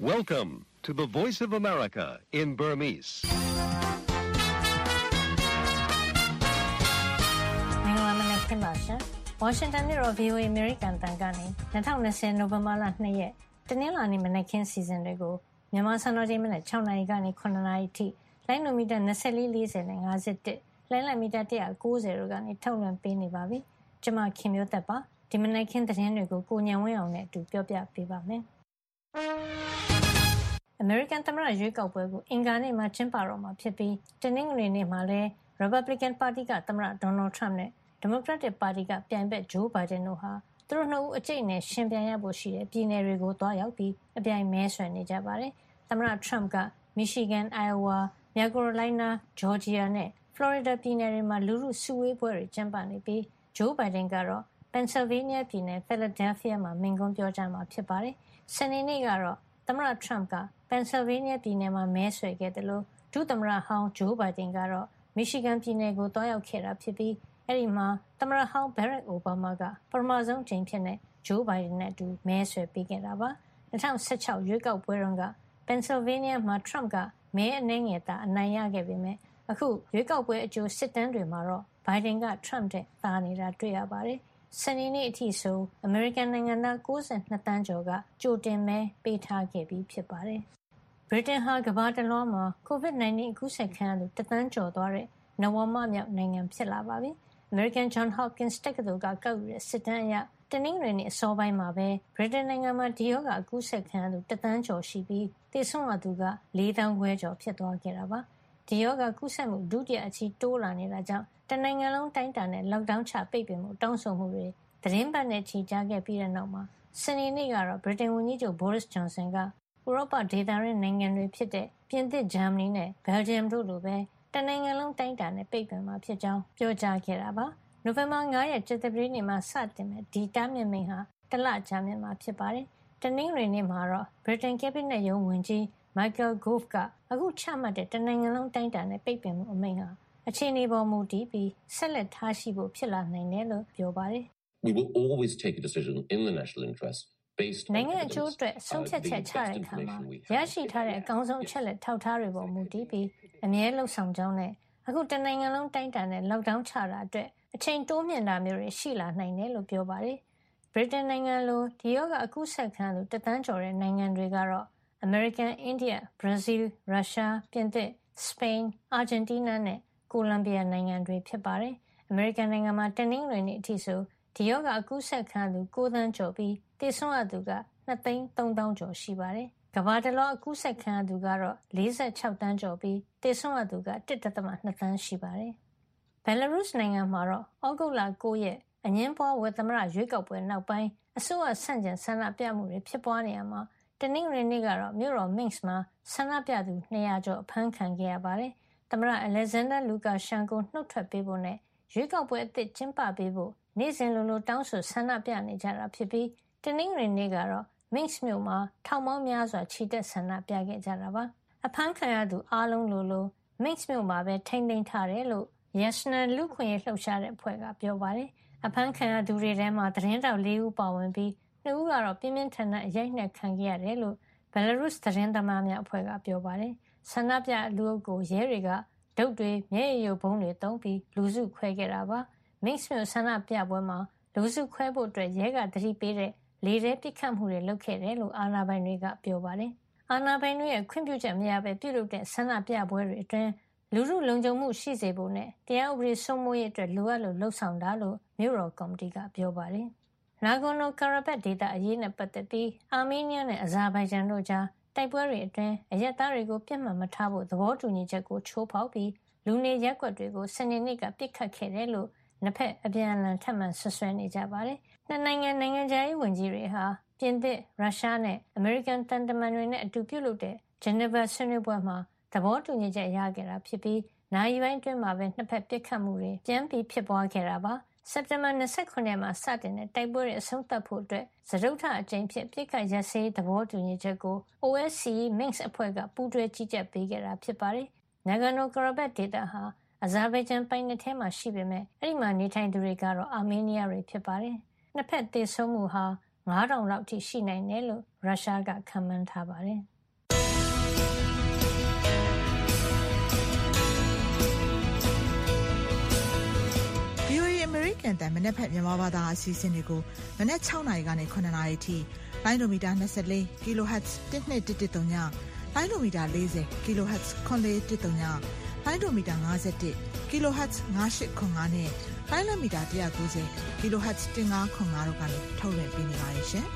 Welcome to the Voice of America in Burmese. မင်္ဂလာမနက်ခင်းပါရှင်။ Washington မြို့တော် VOA American တန်ကနေ2020နိုဝင်ဘာလ2ရက်တနင်္လာနေ့မနက်ခင်းစီစဉ်တွေကိုမြန်မာစံတော်ချိန်မနက်6နာရီကနေ9နာရီအထိလိုင်းနိုမီတာ2440နဲ့51လိုင်းလိုက်မီတာ190တို့ကနေထုတ်လွှင့်ပေးနေပါပြီ။ကျွန်မခင်မျိုးသက်ပါဒီမနက်ခင်းသတင်းတွေကိုကိုညံဝင်းအောင်နဲ့အတူပြောပြပေးပါမယ်။ American သမ္မတရွေးကောက်ပွဲကိုအင်္ဂါနေ့မှာကျင်းပတော့မှာဖြစ်ပြီးတနင်္ဂနွေနေ့မှာလည်း Republican ပါတီကသမ္မတ Donald Trump နဲ့ Democratic ပါတီကပြိုင်ဘက် Joe Biden တို့ဟာသူတို့နှစ်ဦးအကျိတ်နဲ့ရှင်ပြိုင်ရဖို့ရှိတဲ့ပြည်နယ်တွေကိုသွားရောက်ပြီးအပြိုင်မဲဆွယ်နေကြပါတယ်။သမ္မတ Trump က Michigan, Iowa, မြောက် Carolina, Georgia နဲ့ Florida ပြည်နယ်တွေမှာလူထုစုဝေးပွဲတွေကျင်းပနေပြီး Joe Biden ကတော့ Pennsylvania ပြည်နယ် Philadelphia မှာမိန့်ခွန်းပြောကြားမှာဖြစ်ပါတယ်။စနေနေ့ကတော့သမ္မတ Trump က Pennsylvania ပြည်နယ်မှာမဲဆွယ်ခဲ့တယ်လို့ဒုသမ္မတဟောင်း Joe Biden ကတော့ Michigan ပြည်နယ်ကိုသွားရောက်ခဲ့တာဖြစ်ပြီးအဲဒီမှာသမ္မတဟောင်း Barack Obama ကပထမဆုံးအကြိမ်ဖြစ်တဲ့ Joe Biden နဲ့အတူမဲဆွယ်ပေးခဲ့တာပါ။2016ရွေးကောက်ပွဲတုန်းက Pennsylvania မှာ Trump ကမဲအနည်းငယ်သာအနိုင်ရခဲ့ပေမဲ့အခုရွေးကောက်ပွဲအကြိုစစ်တမ်းတွေမှာတော့ Biden က Trump ထက်သာနေတာတွေ့ရပါတယ်။စနေနေ့အထိဆိုအမေရိကန်နိုင်ငံသား62သန်းကျော်ကကြိုတင်မဲပေးထားခဲ့ပြီးဖြစ်ပါတယ်။ ဗြိတိန်ဟာကမ္ဘာတလွှားမှာ COVID-19 အကူးစက်ခံရသူ1သန်းကျော်သွားတဲ့နဝမမြောက်နိုင်ငံဖြစ်လာပါပြီ။ American Johns Hopkins တက္ကသိုလ်ကကောက်ယူတဲ့စစ်တမ်းအရတနင်္ဂနွေနေ့အစောပိုင်းမှာပဲဗြိတိန်နိုင်ငံမှာဒီရောဂါအကူးစက်ခံရသူ1သန်းကျော်ရှိပြီးသေဆုံးရသူက4,500 ကျော်ဖြစ်သွားခဲ့တာပါ။ဒီရောဂါကူးစက်မှုဒုတိယအချီတိုးလာနေတာကြောင့်တနိုင်ငံလုံးတိုင်းတာနဲ့ lockdown ချပိတ်ပင်မှုတောင်းဆိုမှုတွေသတင်းပတ်နဲ့ချီကြားခဲ့ပြီးတဲ့နောက်မှာစနေနေ့ကတော့ဗြိတိန်ဝန်ကြီးချုပ် Boris Johnson ကဥရောပဒေသတွင်းနိုင်ငံတွေဖြစ်တဲ့ပြင်သစ်၊ဂျာမနီနဲ့ဘယ်လ်ဂျီယံတို့လိုပဲတနိုင်ငံလုံးတိုင်းတာနဲ့ပိတ်ပင်မှာဖြစ်ကြောင်းပြောကြားခဲ့တာပါ။နိုဝင်ဘာ9ရက်ကြာသပတေးနေ့မှာစတင်မဲ့ဒီတားမြစ်မိန့်ဟာတစ်လကြာမြင့်မှာဖြစ်ပါတယ်။တနင်္ဂနွေနေ့မှာတော့ဗြိတိန်ကက်ဘိနက်ရုံးဝန်ကြီး Michael Gove ကအခုချမှတ်တဲ့တနိုင်ငံလုံးတိုင်းတာနဲ့ပိတ်ပင်မှုအမိန့်ဟာအခြေအနေပေါ်မူတည်ပြီးဆက်လက်ထားရှိဖို့ဖြစ်လာနိုင်တယ်လို့ပြောပါတယ်။ We will always take a decision in the national interest based on နိုင်ငံအကျိုးအတွက်ဆုံးဖြတ်ချက်ချတဲ့အခါမှာရရှိထားတဲ့အကောင်းဆုံးအချက်လက်ထောက်ထားတွေပေါ်မူတည်ပြီးအမြဲလှုပ်ဆောင်ကြောင်းနဲ့အခုတနိုင်ငံလုံးတိုင်းတာနဲ့ lockdown ချတာအတွက်အချိန်တိုးမြင့်တာမျိုးတွေရှိလာနိုင်တယ်လို့ပြောပါတယ်။ဗြိတိန်နိုင်ငံလိုဒီရောဂါအကူးစက်ခံသူ1သန်းကျော်တဲ့နိုင်ငံတွေကတော့ American, India, Brazil, Russia, ပြင်သစ်, Spain, Argentina နဲ့ Colombia နိုင်ငံတွေဖြစ်ပါတယ်။ American နိုင်ငံမှာတနင်္ဂနွေနေ့အထိဆိုဒီရောဂါအကူးစက်ခံသူ9သန်းကျော်ပြီးသေဆုံးရသူက2,300,000 ကျော်ရှိပါတယ်။ကမ္ဘာတလွှားအကူးစက်ခံရသူကတော့46သန်းကျော်ပြီးသေဆုံးရသူက1.2သန်းရှိပါတယ်။ Belarus နိုင်ငံမှာတော့ဩဂုတ်လ9ရက်အငြင်းပွားဝယ်သမ္မတရွေးကောက်ပွဲနောက်ပိုင်းအစိုးရဆန့်ကျင်ဆန္ဒပြမှုတွေဖြစ်ပွားနေရမှာတနင်္ဂနွေနေ့ကတော့မြို့တော် Minsk မှာဆန္ဒပြသူ200ကျော်အဖမ်းခံခဲ့ရပါတယ်။သမ္မတ Alexander Lukashenko နှုတ်ထွက်ပေးဖို့နဲ့ရွေးကောက်ပွဲအသစ်ကျင်းပပေးဖို့နေ့စဉ်လိုလိုတောင်းဆိုဆန္ဒပြနေကြတာဖြစ်ပြီးတနင်္ဂနွေနေ့ကတော့ Minsk မြို့မှာထောင်ပေါင်းများစွာချီတက်ဆန္ဒပြခဲ့ကြတာပါ။အဖမ်းခံရသူအားလုံးလို Minsk မြို့မှာပဲထိန်းသိမ်းထားတယ်လို့ Yasna လူ့အခွင့်အရေးလှုပ်ရှားတဲ့အဖွဲ့ကပြောပါတယ်။အဖမ်းခံရသူတွေထဲမှာသတင်းထောက်4ဦးပါဝင်ပြီး2ဦးကတော့ပြင်းပြင်းထန်ထန်အရိုက်နှက်ခံခဲ့ရတယ်လို့ Belarus သတင်းသမားများအဖွဲ့ကပြောပါတယ်။ဆန္ဒပြလူအုပ်ကိုရဲတွေကဒုတ်တွေမျက်ရည်ယိုဗုံးတွေသုံးပြီးလူစုခွဲခဲ့တာပါ။ Minsk မြို့ဆန္ဒပြပွဲမှာလူစုခွဲဖို့ရဲကသတိပေးတဲ့လေထဲပစ်ခတ်မှုတွေလုပ်ခဲ့တယ်လို့အာဏာပိုင်တွေကပြောပါတယ်။အာဏာပိုင်တွေရဲ့ခွင့်ပြုချက်မရဘဲပြုလုပ်တဲ့ဆန္ဒပြပွဲတွေအတွင်းလူထုလုံခြုံမှုရှိစေဖို့နဲ့တရားဥပဒေစိုးမိုးရေးအတွက်လိုအပ်လို့လှုံ့ဆော်တာလို့မြို့တော်ကော်မတီကပြောပါတယ်။ Nagorno-Karabakh ဒေသအရေးနဲ့ပတ်သက်ပြီးအာမေးနီးယားနဲ့အဇာဘိုင်ဂျန်တို့ကြားတိုက်ပွဲတွေအတွင်းအရပ်သားတွေကိုပြစ်မှတ်မထားဖို့သဘောတူညီချက်ကိုချိုးဖောက်ပြီးလူနေရပ်ကွက်တွေကိုစနေနေ့ကပစ်ခတ်ခဲ့တယ်လို့နှစ်ဖက်အပြန်အလှန်ထပ်မံဆွဆွဲနေကြပါတယ်။နှစ်နိုင်ငံနိုင်ငံခြားရေးဝန်ကြီးတွေဟာပြင်သစ်၊ရုရှားနဲ့အမေရိကန်တန်တမန်တွေနဲ့အတူပြုလုပ်တဲ့ဂျနီဗာဆွေးနွေးပွဲမှာသဘောတူညီချက်ရခဲ့တာဖြစ်ပြီးနာရီပိုင်းအတွင်းမှာပဲနှစ်ဖက်ပစ်ခတ်မှုတွေပြန်ပြီးဖြစ်ပွားခဲ့တာပါ။စက်တင်ဘာ29ရက်မှာစတင်တဲ့တိုက်ပွဲတွေအဆုံးသတ်ဖို့အတွက်စတုတ္ထအကြိမ်ဖြစ်ပစ်ခတ်ရပ်စဲရေးသဘောတူညီချက်ကို OSCE Minsk အဖွဲ့ကပူးတွဲကြီးကြပ်ပေးခဲ့တာဖြစ်ပါတယ်။ Nagorno-Karabakh ဒေသဟာအဇာဘိုင်ဂျန်ပိုင်နက်ထဲမှာရှိပေမဲ့အဲဒီမှာနေထိုင်သူတွေကတော့အာမေးနီးယားတွေဖြစ်ပါတယ်။နှစ်ဖက်သေဆုံးမှုဟာ9,000လောက်အထိရှိနိုင်တယ်လို့ရုရှားကခန့်မှန်းထားပါတယ်။ကန်တန်မနက်ဖက်မြန်မာဘာသာအစီအစဉ်တွေကိုမနက်6နာရီကနေ9နာရီထိလိုင်းဒိုမီတာ24 kHz 1213ညလိုင်းဒိုမီတာ40 kHz 9113ညလိုင်းဒိုမီတာ51 kHz 9805နဲ့လိုင်းလမီတာ190 kHz 1505တို့ကနေထုတ်လွှင့်ပေးနေပါတယ်ရှင်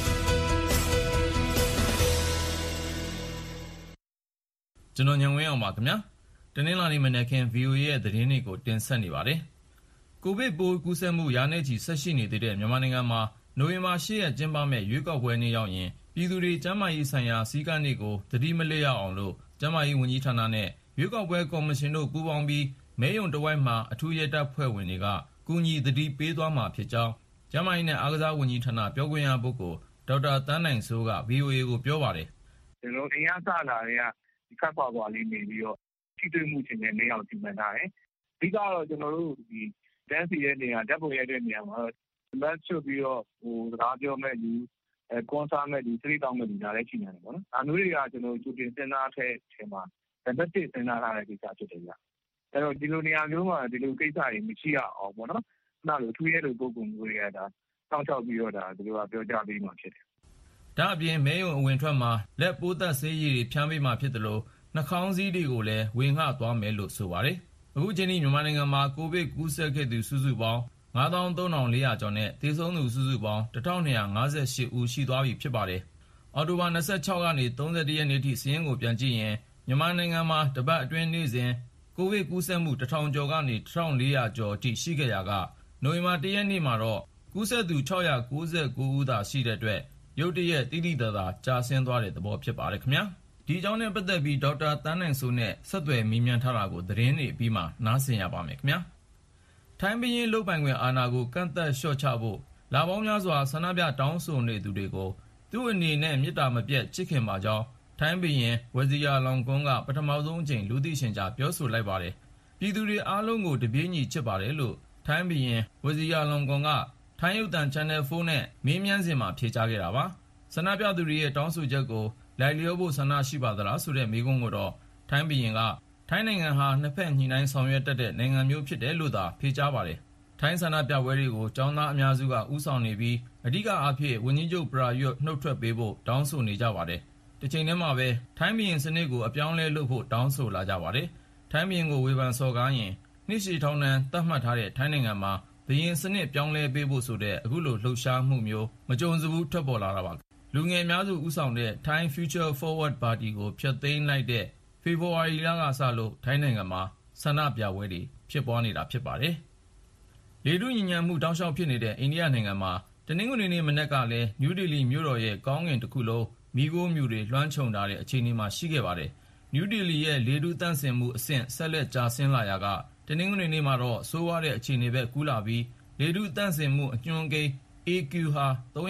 ကျွန်တော်ညံဝင်းအောင်ပါခင်ဗျာတနင်္လာနေ့မနက်ခင်း VOA ရဲ့သတင်းတွေကိုတင်ဆက်နေပါတယ်ကိုဗစ်ပိုးကူးစက်မှုရာနဲ့ချီဆက်ရှိနေသေးတဲ့မြန်မာနိုင်ငံမှာနိုဝင်ဘာ10ရက်ကျင်းပမယ့်ရွေးကောက်ပွဲနေ့ရောက်ရင်ပြည်သူတွေကျန်းမာရေးဆိုင်ရာစည်းကမ်းတွေကိုသတိမလစ်ရအောင်လို့ကျန်းမာရေးဝန်ကြီးဌာနနဲ့ရွေးကောက်ပွဲကော်မရှင်တို့ပူးပေါင်းပြီးမဲရုံတစ်ဝိုက်မှာအထူးရဲတပ်ဖွဲ့ဝင်တွေကကူညီသတိပေးသွားမှာဖြစ်ကြောင်းကျန်းမာရေးနဲ့အားကစားဝန်ကြီးဌာနပြောခွင့်ရပုဂ္ဂိုလ်ဒေါက်တာသန်းနိုင်စိုးက VOA ကိုပြောပါတယ်ကျွန်တော်အင်အားစလာတွေကဒီခက်ခွာခွာလေးနေပြီးတော့ထိတွေ့မှုချင်းနဲ့နေအောင်စီမံထားတယ်။အဓိကတော့ကျွန်တော်တို့ဒီတန်းစီရဲ့နေရာဓာတ်ပုံရိုက်တဲ့နေရာမှာမတ်ချပြီးတော့စကားပြောမဲ့လူကွန်ဆာမဲ့လူ3တောင်းမဲ့လူဒါလည်းရှိနေတယ်ပေါ့နော်။ဒါမျိုးတွေကကျွန်တော်ကြိုတင်စဉ်းစားတဲ့အချိန်မှာနံပါတ်1စဉ်းစားထားတဲ့ကိစ္စဖြစ်တယ်ဗျ။အဲ့တော့ဒီလိုနေရာမျိုးမှာဒီလိုကိစ္စတွေမရှိရအောင်ပေါ့နော်။နောက်လိုထူးရဲလိုပုံမျိုးတွေကဒါစောင့်ရှောက်ပြီးတော့ဒါဒီလိုကပြောကြပေးမှဖြစ်တယ်။ဒါအပြင်မဲရုံအဝင်ထွက်မှာလက်ပိုးသက်ဆေးရည်တွေဖြန်းပေးမှဖြစ်တယ်လို့နှာခေါင်းစည်းတွေကိုလည်းဝင်ငှသွားမယ်လို့ဆိုပါတယ်။အခုချိန်ထိမြန်မာနိုင်ငံမှာကိုဗစ်ကူးစက်ခဲ့သူစုစုပေါင်း 93,400 ကျော်နဲ့သေဆုံးသူစုစုပေါင်း 1,258 ဦးရှိသွားပြီဖြစ်ပါတယ်။အောက်တိုဘာ 26 ကနေ 31 ရက်နေ့ထိစာရင်းကိုပြန်ကြည့်ရင်မြန်မာနိုင်ငံမှာတပတ်အတွင်းနေ့စဉ်ကိုဗစ်ကူးစက်မှု 1,000 ကျော်ကနေ 1,400 ကျော်အထိရှိခဲ့ရာကနိုဝင်ဘာ 1 ရက်နေ့မှာတော့ကူးစက်သူ 699 ဦးသာရှိတဲ့အတွက်ရုတ်တရက်တိတိကျကျကျဆင်းသွားတဲ့သဘောဖြစ်ပါတယ်ခင်ဗျာ။ဒီအကြောင်းနဲ့ပတ်သက်ပြီးဒေါက်တာသန်းနိုင်စိုးနဲ့ဆက်သွယ်မေးမြန်းထားတာကိုသတင်းတွေပြီးမှနားဆင်ရပါမယ်ခင်ဗျာ။ထိုင်းဘရင်လုတ်ပိုင်ခွင့်အာဏာကိုကန့်သက်လျှော့ချဖို့လာပေါင်းများစွာဆန္ဒပြတောင်းဆိုနေသူတွေကိုသူ့အနေနဲ့မေတ္တာမပြတ်ချစ်ခင်ပါကြောင်းထိုင်းဘရင်ဝဇီရာလောင်ကွန်းကပထမဆုံးအကြိမ်လူသိရှင်ကြားပြောဆိုလိုက်ပါတယ်။ပြည်သူတွေအားလုံးကိုတပြေးညီချစ်ပါတယ်လို့ထိုင်းဘရင်ဝဇီရာလောင်ကွန်းကထိုင်းရုပ်သံ Channel 4 နဲ့မေးမြန်းစဉ်မှာဖြေကြားခဲ့တာပါ။ဆန္ဒပြသူတွေရဲ့တောင်းဆိုချက်ကိုလိုက်လျောဖို့ဆန္ဒရှိပါသလားဆိုတဲ့မေးခွန်းကိုတော့ထိုင်းဘရင်ကထိုင်းနိုင်ငံဟာနှစ်ဖက်ညှိနှိုင်းဆောင်ရွက်တတ်တဲ့နိုင်ငံမျိုးဖြစ်တယ်လို့သာဖြေကြားပါတယ်။ထိုင်းဆန္ဒပြပွဲတွေကိုကျောင်းသားအများစုကဦးဆောင်နေပြီးအဓိကအားဖြင့်ဝန်ကြီးချုပ်ပရာယွတ်နှုတ်ထွက်ပေးဖို့တောင်းဆိုနေကြပါတယ်။တစ်ချိန်တည်းမှာပဲထိုင်းဘရင်စနစ်ကိုအပြောင်းလဲလုပ်ဖို့တောင်းဆိုလာကြပါတယ်။ထိုင်းဘရင်ကိုဝေဖန်စော်ကားရင်နှစ်ရှည်ထောင်ဒဏ်သတ်မှတ်ထားတဲ့ထိုင်းနိုင်ငံမှာဘရင်စနစ်ပြောင်းလဲပေးဖို့ဆိုတဲ့အခုလိုလှုပ်ရှားမှုမျိုးမကြုံစဘူးထွက်ပေါ်လာတာပါ။လူငယ်များစုဦးဆောင်တဲ့ Thai Future Forward Party ကိုဖျက်သိမ်းလိုက်တဲ့ဖေဖော်ဝါရီလကစလို့ထိုင်းနိုင်ငံမှာဆန္ဒပြပွဲတွေဖြစ်ပွားနေတာဖြစ်ပါတယ်။လေထုညစ်ညမ်းမှုတောက်လျှောက်ဖြစ်နေတဲ့အိန္ဒိယနိုင်ငံမှာတနင်္ဂနွေနေ့မနက်ကလည်းနယူးဒေလီမြို့တော်ရဲ့ကောင်းကင်တစ်ခုလုံးမီးခိုးမြူတွေလွှမ်းခြုံထားတဲ့အခြေအနေမှာရှိခဲ့ပါတယ်။နယူးဒေလီရဲ့လေထုသန့်စင်မှုအဆင့်ဆက်လက်ကျဆင်းလာရာကတနင်္ဂနွေနေ့မှာတော့ဆိုးဝါးတဲ့အခြေအနေပဲကူးလာပြီးလေထုသန့်စင်မှုအညွှန်းကိန်း AQ ဟာ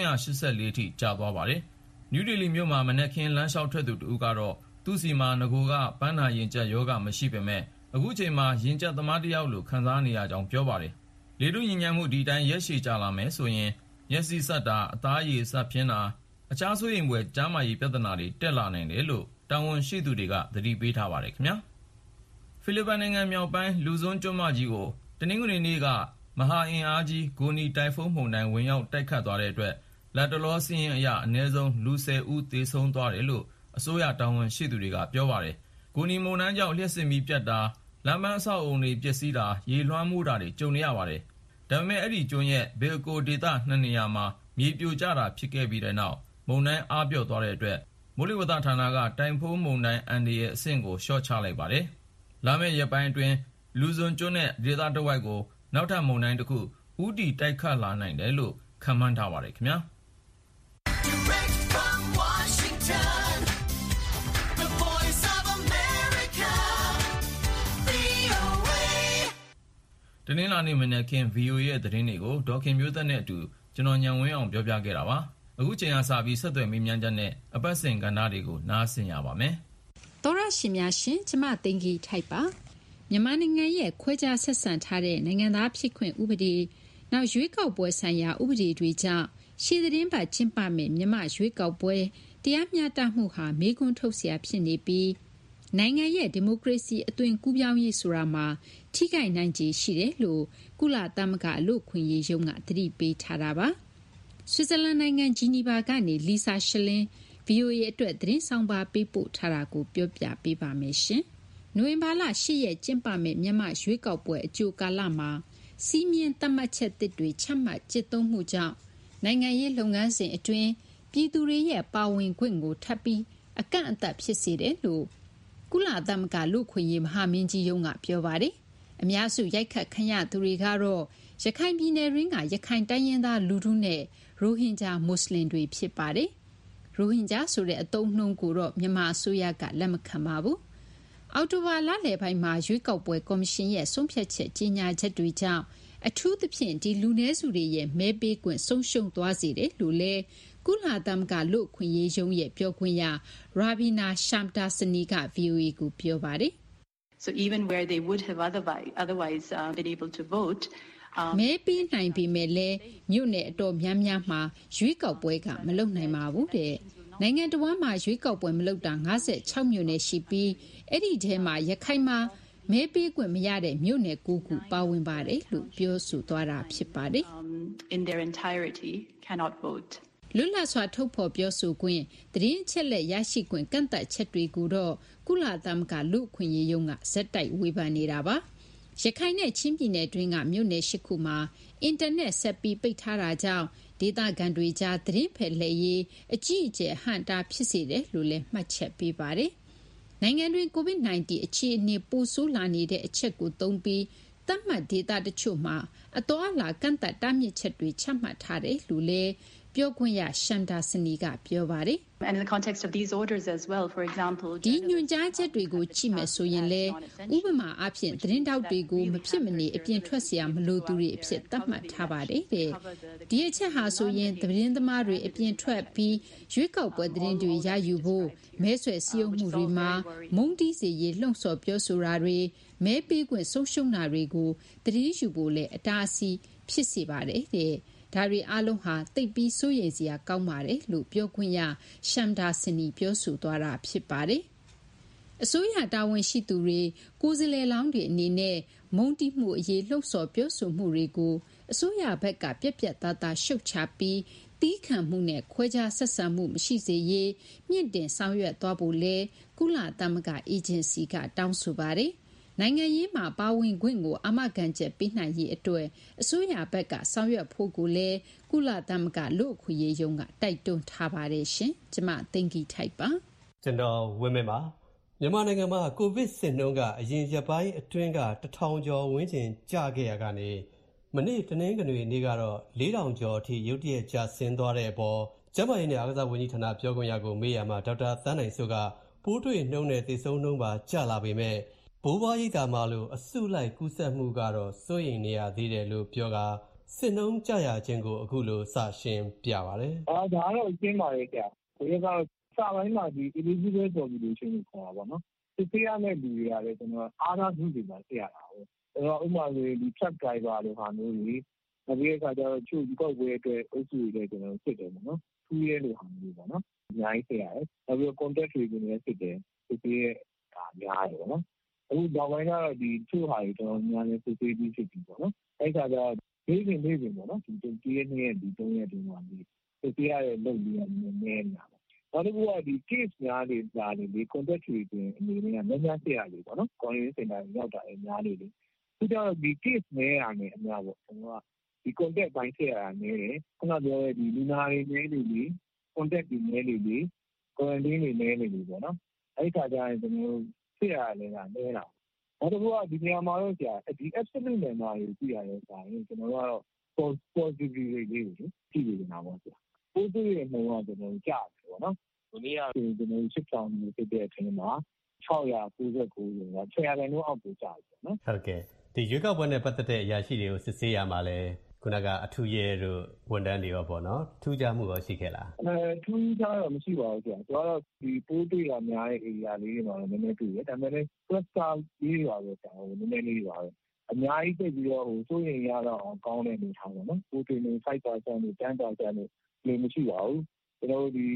384ထိကျသွားပါတယ်။နယူးဒေလီမြို့မှာမနက်ခင်းလမ်းလျှောက်ထွက်သူတဦးကတော့သူ့စီမှာငကိုကပန်းနာရင်ကျပ်ယောဂမရှိပေမဲ့အခုချိန်မှာရင်ကျပ်သမားတယောက်လိုခံစားနေရကြောင်းပြောပါတယ်။လေထုညစ်ညမ်းမှုဒီတိုင်းရက်ရှည်ကြာလာမယ်ဆိုရင်မျက်စိဆက်တာအသားရည်ဆက်ဖြင်းတာအခြားဆိုးရင်ပွဲကျန်းမာရေးပြဿနာတွေတက်လာနိုင်တယ်လို့တာဝန်ရှိသူတွေကသတိပေးထားပါတယ်ခင်ဗျာ။ဖိလစ်ပိုင်နိုင်ငံမြောက်ပိုင်းလူဇွန်းကျွန်းမကြီးကိုတနင်္ဂနွေနေ့ကမဟာအင်အားကြီးဂိုနီတိုင်ဖုန်းမုန်တိုင်းဝင်ရောက်တိုက်ခတ်သွားတဲ့အတွက်လက်တလောစီးရင်အရအနည်းဆုံးလူ10ဦးသေဆုံးသွားတယ်လို့အစိုးရတာဝန်ရှိသူတွေကပြောပါတယ်။ဂိုနီမုန်တိုင်းကြောင့်လျှက်စစ်မီးပြတ်တာလမ်းပန်းအဆောက်အုံတွေပျက်စီးတာရေလွှမ်းမိုးတာတွေကြုံနေရပါတယ်။ဒါပေမဲ့အဲ့ဒီကျွန်းရဲ့ဘေကိုဒေသ2နေရာမှာမြေပြိုကျတာဖြစ်ခဲ့ပြီးတဲ့နောက်မုန်တိုင်းအားပြော့သွားတဲ့အတွက်မိုးလေဝသဌာနကတိုင်ဖုန်းမုန်တိုင်းအန်ဒီရဲ့အဆင့်ကိုလျှော့ချလိုက်ပါတယ်။လာမယ့်ရက်ပိုင်းအတွင်းလူဇွန်ကျွန်းနဲ့ဒေသတစ်ဝိုက်ကိုနောက်ထပ်မုန်တိုင်းတစ်ခုဦးတည်တိုက်ခတ်လာနိုင်တယ်လို့ခန့်မှန်းထားပါတယ်ခင်ဗျာ။တနင်္လာနေ့မနက်ခင်း VOA ရဲ့သတင်းတွေကိုဒေါခင်မျိုးသက်နဲ့အတူကျွန်တော်ညံဝင်းအောင်ပြောပြခဲ့တာပါ။အခုချိန်ကစပြီးဆက်သွယ်မေးမြန်းချက်နဲ့အပတ်စဉ်ကဏ္ဍတွေကိုနားဆင်ရပါမယ်။သောရရှင်များရှင်ကျမသိင်္ဂီထိုက်ပါမြန်မာနိုင်ငံရဲ့ခွဲခြားဆက်ဆံထားတဲ့နိုင်ငံသားဖြစ်ခွင့်ဥပဒေနောက်ရွေးကောက်ပွဲဆိုင်ရာဥပဒေတွေကြောင့်ရှေ့သတင်းပတ်ကျင်းပမယ့်မြန်မာရွေးကောက်ပွဲတရားမျှတမှုဟာမေးခွန်းထုတ်စရာဖြစ်နေပြီးနိုင်ငံရဲ့ဒီမိုကရေစီအသွင်ကူးပြောင်းရေးဆိုတာမှာထိခိုက်နိုင်ခြေရှိတယ်လို့ကုလသမဂ္ဂလူ့အခွင့်အရေးရုံးကသတိပေးထားတာပါ။ဆွစ်ဇာလန်နိုင်ငံဂျီနီဗာကနေလီဆာရှလင်း VOA အတွက်သတင်းဆောင်ပါပေးပို့ထားတာကိုပြောပြပေးပါမယ်ရှင်။နိုဝင်ဘာလ10ရက်ကျင်းပမယ့်မြန်မာရွေးကောက်ပွဲအကြိုကာလမှာစီးမြင့်သတ်မှတ်ချက်သစ်တွေချမှတ်ကျင့်သုံးမှုကြောင့်နိုင်ငံရေးလုပ်ငန်းစဉ်အတွင်းပြည်သူတွေရဲ့ပါဝင်ခွင့်ကိုထပ်ပြီးအကန့်အသတ်ဖြစ်စေတယ်လို့ကုလသမဂ္ဂလူ့အခွင့်အရေးမဟာမင်းကြီးရုံးကပြောပါတယ်။အများစုရိုက်ခတ်ခံရသူတွေကတော့ရခိုင်ပြည်နယ်တွင်းကရခိုင်တိုင်းရင်းသားလူထုနဲ့ရိုဟင်ဂျာမွတ်စလင်တွေဖြစ်ပါတယ်။ရိုဟင်ဂျာဆိုတဲ့အသုံးအနှုန်းကိုတော့မြန်မာအစိုးရကလက်မခံပါဘူး။အောက်တိုဘာလလယ်ပိုင်းမှာရွေးကောက်ပွဲကော်မရှင်ရဲ့ဆုံးဖြတ်ချက်ကြေညာချက်တွေကြောင့်အထူးသဖြင့်ဒီလူနည်းစုတွေရဲ့မဲပေးခွင့်ဆုံးရှုံးသွားစေတယ်လို့လည်းကုလသမဂ္ဂလူ့အခွင့်အရေးရုံးရဲ့ပြောခွင့်ရ Ravina Shamdasani က VOA ကိုပြောပါတယ်။ So even where they would have otherwise been able to vote မဲပေးနိုင်ပေမဲ့လည်းမြို့နယ်အတော်များများမှာရွေးကောက်ပွဲကမလုပ်နိုင်ပါဘူးတဲ့။နိုင်ငံတော်မှာရွေးကောက်ပွဲမလုပ်တာ56မြို့နယ်ရှိပြီးအဲ့ဒီထဲမှာရခိုင်မှာမဲပေးခွင့်မရတဲ့မြို့နယ်9ခုပါဝင်ပါတယ်လို့ပြောဆိုသွားတာဖြစ်ပါတယ်။ in their entirety cannot vote လွတ်လပ်စွာထုတ်ဖော်ပြောဆိုခွင့်သတင်းချက်လက်ရရှိခွင့်ကန့်သတ်ချက်တွေကိုတော့ကုလသမဂ္ဂလူ့အခွင့်အရေးရုံးကဇက်တိုက်ဝေဖန်နေတာပါရခိုင်နဲ့ချင်းပြည်နယ်တွင်းကမြို့နယ်10ခုမှာအင်တာနက်ဆက်ပြီးပိတ်ထားတာကြောင့်ဒေသခံတွေကြားသတင်းဖယ်လှည့်ရေးအကြီးအကျယ်ဟန့်တားဖြစ်စေတယ်လို့လည်းမှတ်ချက်ပေးပါတယ်နိုင်ငံတွင်း COVID-19 အခြေအနေပိုဆိုးလာနေတဲ့အချက်ကိုသုံးပြီးသတ်မှတ်ဒေသတချို့မှာအသွားအလာကန့်သတ်တားမြစ်ချက်တွေချမှတ်ထားတယ်လို့လည်းပြောခွင့်ရရှမ်ဒါစနီကပြောပါတယ် And in the context of these orders as well, for example, ဒီညွှန်ကြားချက်တွေကိုကြည့်မယ်ဆိုရင်လေဥပမာအဖြစ်သတင်းတောက်တွေကိုမဖြစ်မနေအပြင်ထွက်เสียမလို့သူတွေအဖြစ်သတ်မှတ်ထားပါတယ်တဲ့ဒီအချက်ဟာဆိုရင်သတင်းသမားတွေအပြင်ထွက်ပြီးရွေးကောက်ပွဲသတင်းတွေရယူဖို့မဲဆွယ်စည်းရုံးမှုတွေမှာမုန်းတီးစေရေးလှုံ့ဆော်ပြောဆိုတာတွေမဲပေးခွင့်ဆုံးရှုံးတာတွေကိုသတင်းယူဖို့လည်းအတားအဆီးဖြစ်စေပါတယ်တဲ့ဒါတွေအလုံးဟာတိတ်ပြီးစိုးရိမ်စရာကောင်းပါတယ်လို့ပြောခွင့်ရရှမ်ဒါစနီပြောဆိုသွားတာဖြစ်ပါတယ်အစိုးရတာဝန်ရှိသူတွေကိုယ်စားလှယ်လောင်းတွေအနေနဲ့မုန်းတီးမှုအရေးလှုံ့ဆော်ပြောဆိုမှုတွေကိုအစိုးရဘက်ကပြက်ပြက်သားသားရှုတ်ချပြီးတီးခံမှုနဲ့ခွဲခြားဆက်ဆံမှုမရှိစေရေးမြင့်တင်ဆောင်ရွက်သွားဖို့လဲကုလသမဂ္ဂအေဂျင်စီကတောင်းဆိုပါတယ်နိုင်ငံရေးမှာပါဝင်ခွင့်ကိုအာမခံချက်ပေးနိုင်ရေးအတွက်အစိုးရဘက်ကဆောင်ရွက်ဖို့ကိုလည်းကုလသမဂ္ဂလူ့အခွင့်အရေးရုံးကတိုက်တွန်းထားပါတယ်ရှင်။ကျွန်မသိင်္ဂီထိုက်ပါ။ကျွန်တော်ဝင်းမင်းပါ။မြန်မာနိုင်ငံမှာကိုဗစ်စစ်နှုန်းကအရင်ရက်ပိုင်းအတွင်းက1000ကျော်ဝန်းကျင်ကျခဲ့ရကနေမနေ့တနင်္ဂနွေနေ့ကတော့4000ကျော်အထိရုတ်တရက်ကျဆင်းသွားတဲ့အပေါ်ကျန်းမာရေးနဲ့အားကစားဝန်ကြီးဌာနပြောခွင့်ရကိုမေးရမှာဒေါက်တာသန်းနိုင်စိုးကပိုးတွေ့နှုန်းနဲ့သေဆုံးနှုန်းပါကျလာပေမဲ့ဘိုးဘွားကြီးတာမှလို့အစုလိုက်ကူးစက်မှုကတော့စိုးရိမ်နေရသေးတယ်လို့ပြောကစစ်နှုန်းကြရခြင်းကိုအခုလိုစရှင်းပြပါတယ်။ဒါကတော့ရှင်းပါရဲ့ကြာ။ဒီကတော့စာပိုင်းမှာဒီ eligible population ကိုခေါ်တာပေါ့နော်။စစ်ဆေးရမယ့်လူတွေကလည်းကျွန်တော်အားသာစုတွေမှာသိရတာဟုတ်။ကျွန်တော်ဥပမာဆိုဒီ truck driver တွေဟာမျိုးတွေနောက်ပြီးအခါကျတော့ချုပ်ကောက်ပွဲအတွက်အုပ်စုတွေလည်းကျွန်တော်စစ်တယ်ပေါ့နော်။ထူးရဲလိုဟာမျိုးပေါ့နော်။အများကြီးသိရတယ်။နောက်ပြီး contact tracing တွေလည်းစစ်တယ်။စစ်ဆေးရတာများတယ်ပေါ့နော်။အခုတော့ပိုင်းကတော့ဒီချို့ဟာတွေတော်တော်များများစစ်ဆေးပြီးဖြစ်ပြီပေါ့နော်အဲ့ခါကျတော့နေစဉ်ပေါ့နော်ဒီ2ရက်2ရက်ဒီ3ရက်ဒီမှာဒီစစ်ဆေးရတဲ့လုပ်လေးကနည်းနေတာပေါ့နောက်တစ်ခုကဒီ case များတွေလာတယ်ဒီ contact tracing အနေနဲ့ကများစစ်ရတယ်ပေါ့နော် quarantine center ရောက်တာလည်းများနေတယ်သူကြောင့်ဒီ case နည်းတာနဲ့အများပေါ့ကျွန်တော်ကဒီ contact ပိုင်းစစ်ရတာနည်းတယ်ခုနပြောတဲ့ဒီလူနာတွေနည်းနေပြီ contact တွေနည်းနေပြီ quarantine တွေနည်းနေပြီပေါ့နော်အဲ့ခါကျရင်ကျွန်တော်ဖြစ်ရတယ်ကနေတာနောက်တစ်ခုကဒီနေရာမှာတော့ဆရာဒီ absolute number ကိုကြည့်ရတဲ့အခါရင်ကျွန်တော်ကတော့ positivity rate လေးကိုကြည့်နေတာပေါ့ဆရာပိုးတွေ့ရနှုန်းကကျွန်တော်ကြားတယ်ပေါ့နော်ဒီနေ့ကကျွန်တော်6000မျိုးဖြစ်တဲ့အချိန်မှာ699ရောဆရာလည်းတော့အောက်ကိုကြားတယ်ပေါ့နော်ဟုတ်ကဲ့ဒီရွေးကောက်ပွဲနဲ့ပတ်သက်တဲ့အရာရှိတွေကိုစစ်ဆေးရမှာလဲခုနကအထူးရဲတို့ဝန်တန်းတွေရောပေါ့နော်ထူးခြားမှုရောရှိခဲ့လားထူးခြားတော့မရှိပါဘူးဆရာကျွန်တော်ဒီပိုးတွေ့ရများတဲ့ area လေးတွေမှာလည်းနည်းနည်းတွေ့တယ်ဒါပေမဲ့လည်း cluster လေးပါပဲဆရာနည်းနည်းလေးပါပဲအများကြီးသိပြီးတော့စိုးရိမ်ရတော့ကောင်းတဲ့အနေထားပေါ့နော်ပိုးတွေ့နေ 5% နဲ့ 10% နဲ့လည်းမရှိပါဘူးကျွန်တော်တို့ဒီအ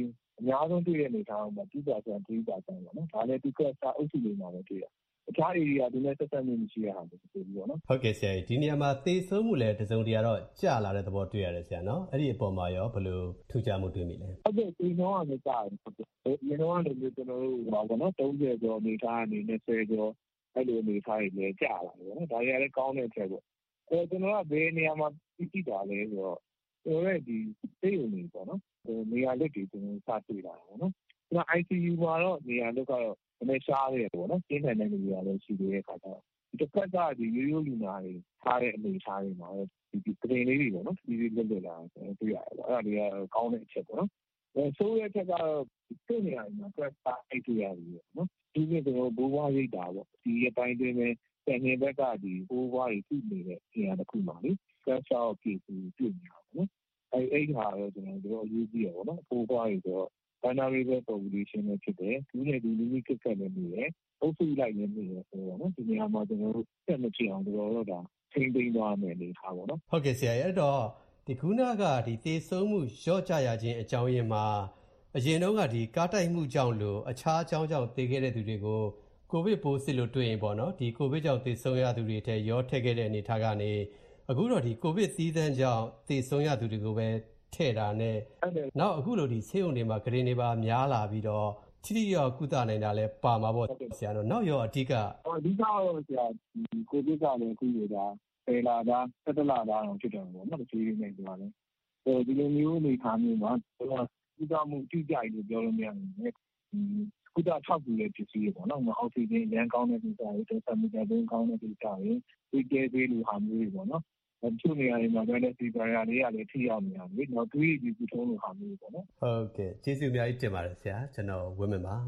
များဆုံးတွေ့တဲ့အနေအထားမှာ2% 3% ပေါ့နော်ဒါလည်းဒီကစားအုပ်စုတွေမှာပဲတွေ့ရအခြား area တွေနဲ့ဆက်ဆက်မှုမရှိရတာဆိုပြီးပေါ့နော်ဟုတ်ကဲ့ဆရာဒီနေရာမှာသေဆုံးမှုလည်းတစုံတရာတော့ကျလာတဲ့သဘောတွေ့ရတယ်ဆရာနော်အဲ့ဒီအပေါ်မှာရောဘယ်လိုထူးခြားမှုတွေ့မိလဲဟုတ်ကဲ့ဒီတော့ကလည်းကြာတယ်ဒီတော့ကလည်းကျွန်တော်တို့ပါပေါ့နော်30ကျော်အနေထားအနေနဲ့10ကျော်အဲ့လိုအနေထားတွေလည်းကြာလာတယ်ပေါ့နော်ဒါတွေကလည်းကောင်းတဲ့အချက်ပေါ့ကျွန်တော်ကဘယ်နေရာမှာကြည့်တာလဲဆိုတော့ကျွန်တော်ရဲ့ဒီသိရုံတွေပေါ့နော်နေရာလက်တွေကျွန်တော်စတွေ့လာတာပေါ့နော်ကျွန်တော် ICU မှာတော့နေရာလက်ကတော့နည်းရှားရတယ်ပေါ့နော်ကျင်းထန်တဲ့နေရာလည်းရှိသေးတဲ့အခါကျတော့ဒီတစ်ခါကဒီရိုးရိုးလူနာတွေထားတဲ့အနေထားတွေမှာဒီကရင်လေးတွေပေါ့နော်ဒီလွတ်လွတ်လာတွေ့ရတယ်ပေါ့အဲ့ဒါတွေကကောင်းတဲ့အချက်ပေါ့နော်ဆိုးရဲ့ချက်ကတော့တွေ့နေရတယ်မှာကပ်ပါအိတ်တွေ့ရတယ်ပေါ့နော်ဒီနေ့ကျွန်တော်ဘိုးဘွားရိတ်တာပေါ့ဒီအပိုင်းတွင်းပဲပြန်နေဘက်ကဒီဘိုးဘွားတွေသိနေတဲ့နေရာတစ်ခုမှာလေကပ်ချောက်ပြည်သူတွေ့နေတာပေါ့နော်အဲ့ဟာတော့ကျွန်တော်တို့အရေးကြီးရပေါ့နော်ဘိုးဘွားတွေဆိုတော့vulnerable population နဲ့ဖြစ်တယ်။ဒီနေ့ဒီလူကြီးကက်ကလည်းနေတယ်။အုပ်စုလိုက်လည်းနေတယ်ဆိုတော့နော်ဒီနေရာမှာကျွန်တော်တို့ဆက်မချအောင်တော့ဒါထိန်းသိမ်းသွားမယ်နေထားပါတော့။ဟုတ်ကဲ့ဆရာအဲ့တော့ဒီခုနကဒီသေဆုံးမှုလျော့ကျရခြင်းအကြောင်းရင်းမှာအရင်တုန်းကဒီကားတိုက်မှုကြောင့်လို့အခြားအကြောင်းကြောင့်သေခဲ့တဲ့သူတွေကိုကိုဗစ်ပိုးစစ်လို့တွေ့ရင်ပေါ့နော်ဒီကိုဗစ်ကြောင့်သေဆုံးရသူတွေထဲရောထည့်ခဲ့တဲ့အနေထားကနေအခုတော့ဒီကိုဗစ်သီးသန့်ကြောင့်သေဆုံးရသူတွေကိုပဲထည့်တာနဲ့နောက်အခုလိုဒီဆေးရုံတွေမှာဂရင်တွေပါများလာပြီးတော့ထိထိရောက်ကုသနိုင်တာလဲပါမှာပေါ့ဆရာတို့နောက်ရောအဓိကတော့ဆရာဒီကိုဗစ်ကလည်းအခုနေတာပေလာတာ17လတာတော့ဖြစ်တယ်ပေါ့နော်ဒီလိုနေကြပါလေဒီလိုမျိုးနေခါမျိုးမှာကုသမှုတိကျလို့ပြောလို့မရဘူးကုသထောက်ကူတဲ့ပစ္စည်းတွေပေါ့နော်အောက်ဆီဂျင်ရန်ကောင်းတဲ့ပစ္စည်းတွေတက်ဆမီတာဘင်းကောင်းတဲ့ပစ္စည်းတွေဒီကဲသေးလိုဟာမျိုးတွေပေါ့နော်ချို့နေရာတွေမှာလည်းဒီဘာယာလေးကလည်းထိရောက်နေတာလေနောက်တွေးဒီကုထုံးလိုဟာမျိုးပေါ့နော်ဟုတ်ကဲ့ကျေးဇူးအများကြီးတင်ပါတယ်ဆရာကျွန်တော်ဝင်းမင်ပါ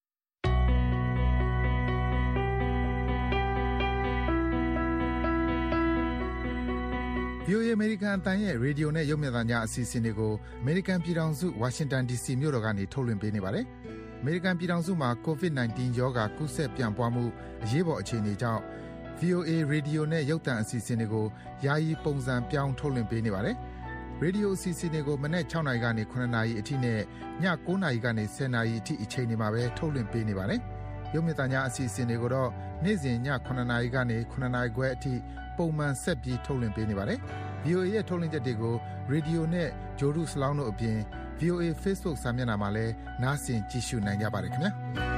VOA အမေရိကန်အသံရဲ့ရေဒီယိုနဲ့ရုပ်မြင်သံကြားအစီအစဉ်တွေကိုအမေရိကန်ပြည်ထောင်စုဝါရှင်တန် DC မြို့တော်ကနေထုတ်လွှင့်ပေးနေပါတယ်။အမေရိကန်ပြည်ထောင်စုမှာ COVID-19 ရောဂါကူးစက်ပြန့်ပွားမှုအရေးပေါ်အခြေအနေကြောင့် VOA ရေဒီယိုနဲ့ရုပ်သံအစီအစဉ်တွေကိုယာယီပုံစံပြောင်းထုတ်လွှင့်ပေးနေပါတယ်။ရေဒီယိုအစီအစဉ်တွေကိုမနက်6နာရီကနေ9နာရီအထိနဲ့ည9နာရီကနေ10နာရီအထိအချိန်တွေမှာပဲထုတ်လွှင့်ပေးနေပါတယ်။ရုပ်မြင်သံကြားအစီအစဉ်တွေကိုတော့နေ့စဉ်ည9နာရီကနေ9နာရီခွဲအထိပုံမှန်ဆက်ပြီးထုတ်လွှင့်ပေးနေပါတယ်။ VOA ရဲ့ထုတ်လွှင့်ချက်တွေကိုရေဒီယိုနဲ့ဂျိုဒူစလောင်းတို့အပြင် VOA Facebook စာမျက်နှာမှာလည်းနားဆင်ကြည့်ရှုနိုင်ကြပါတယ်ခင်ဗျာ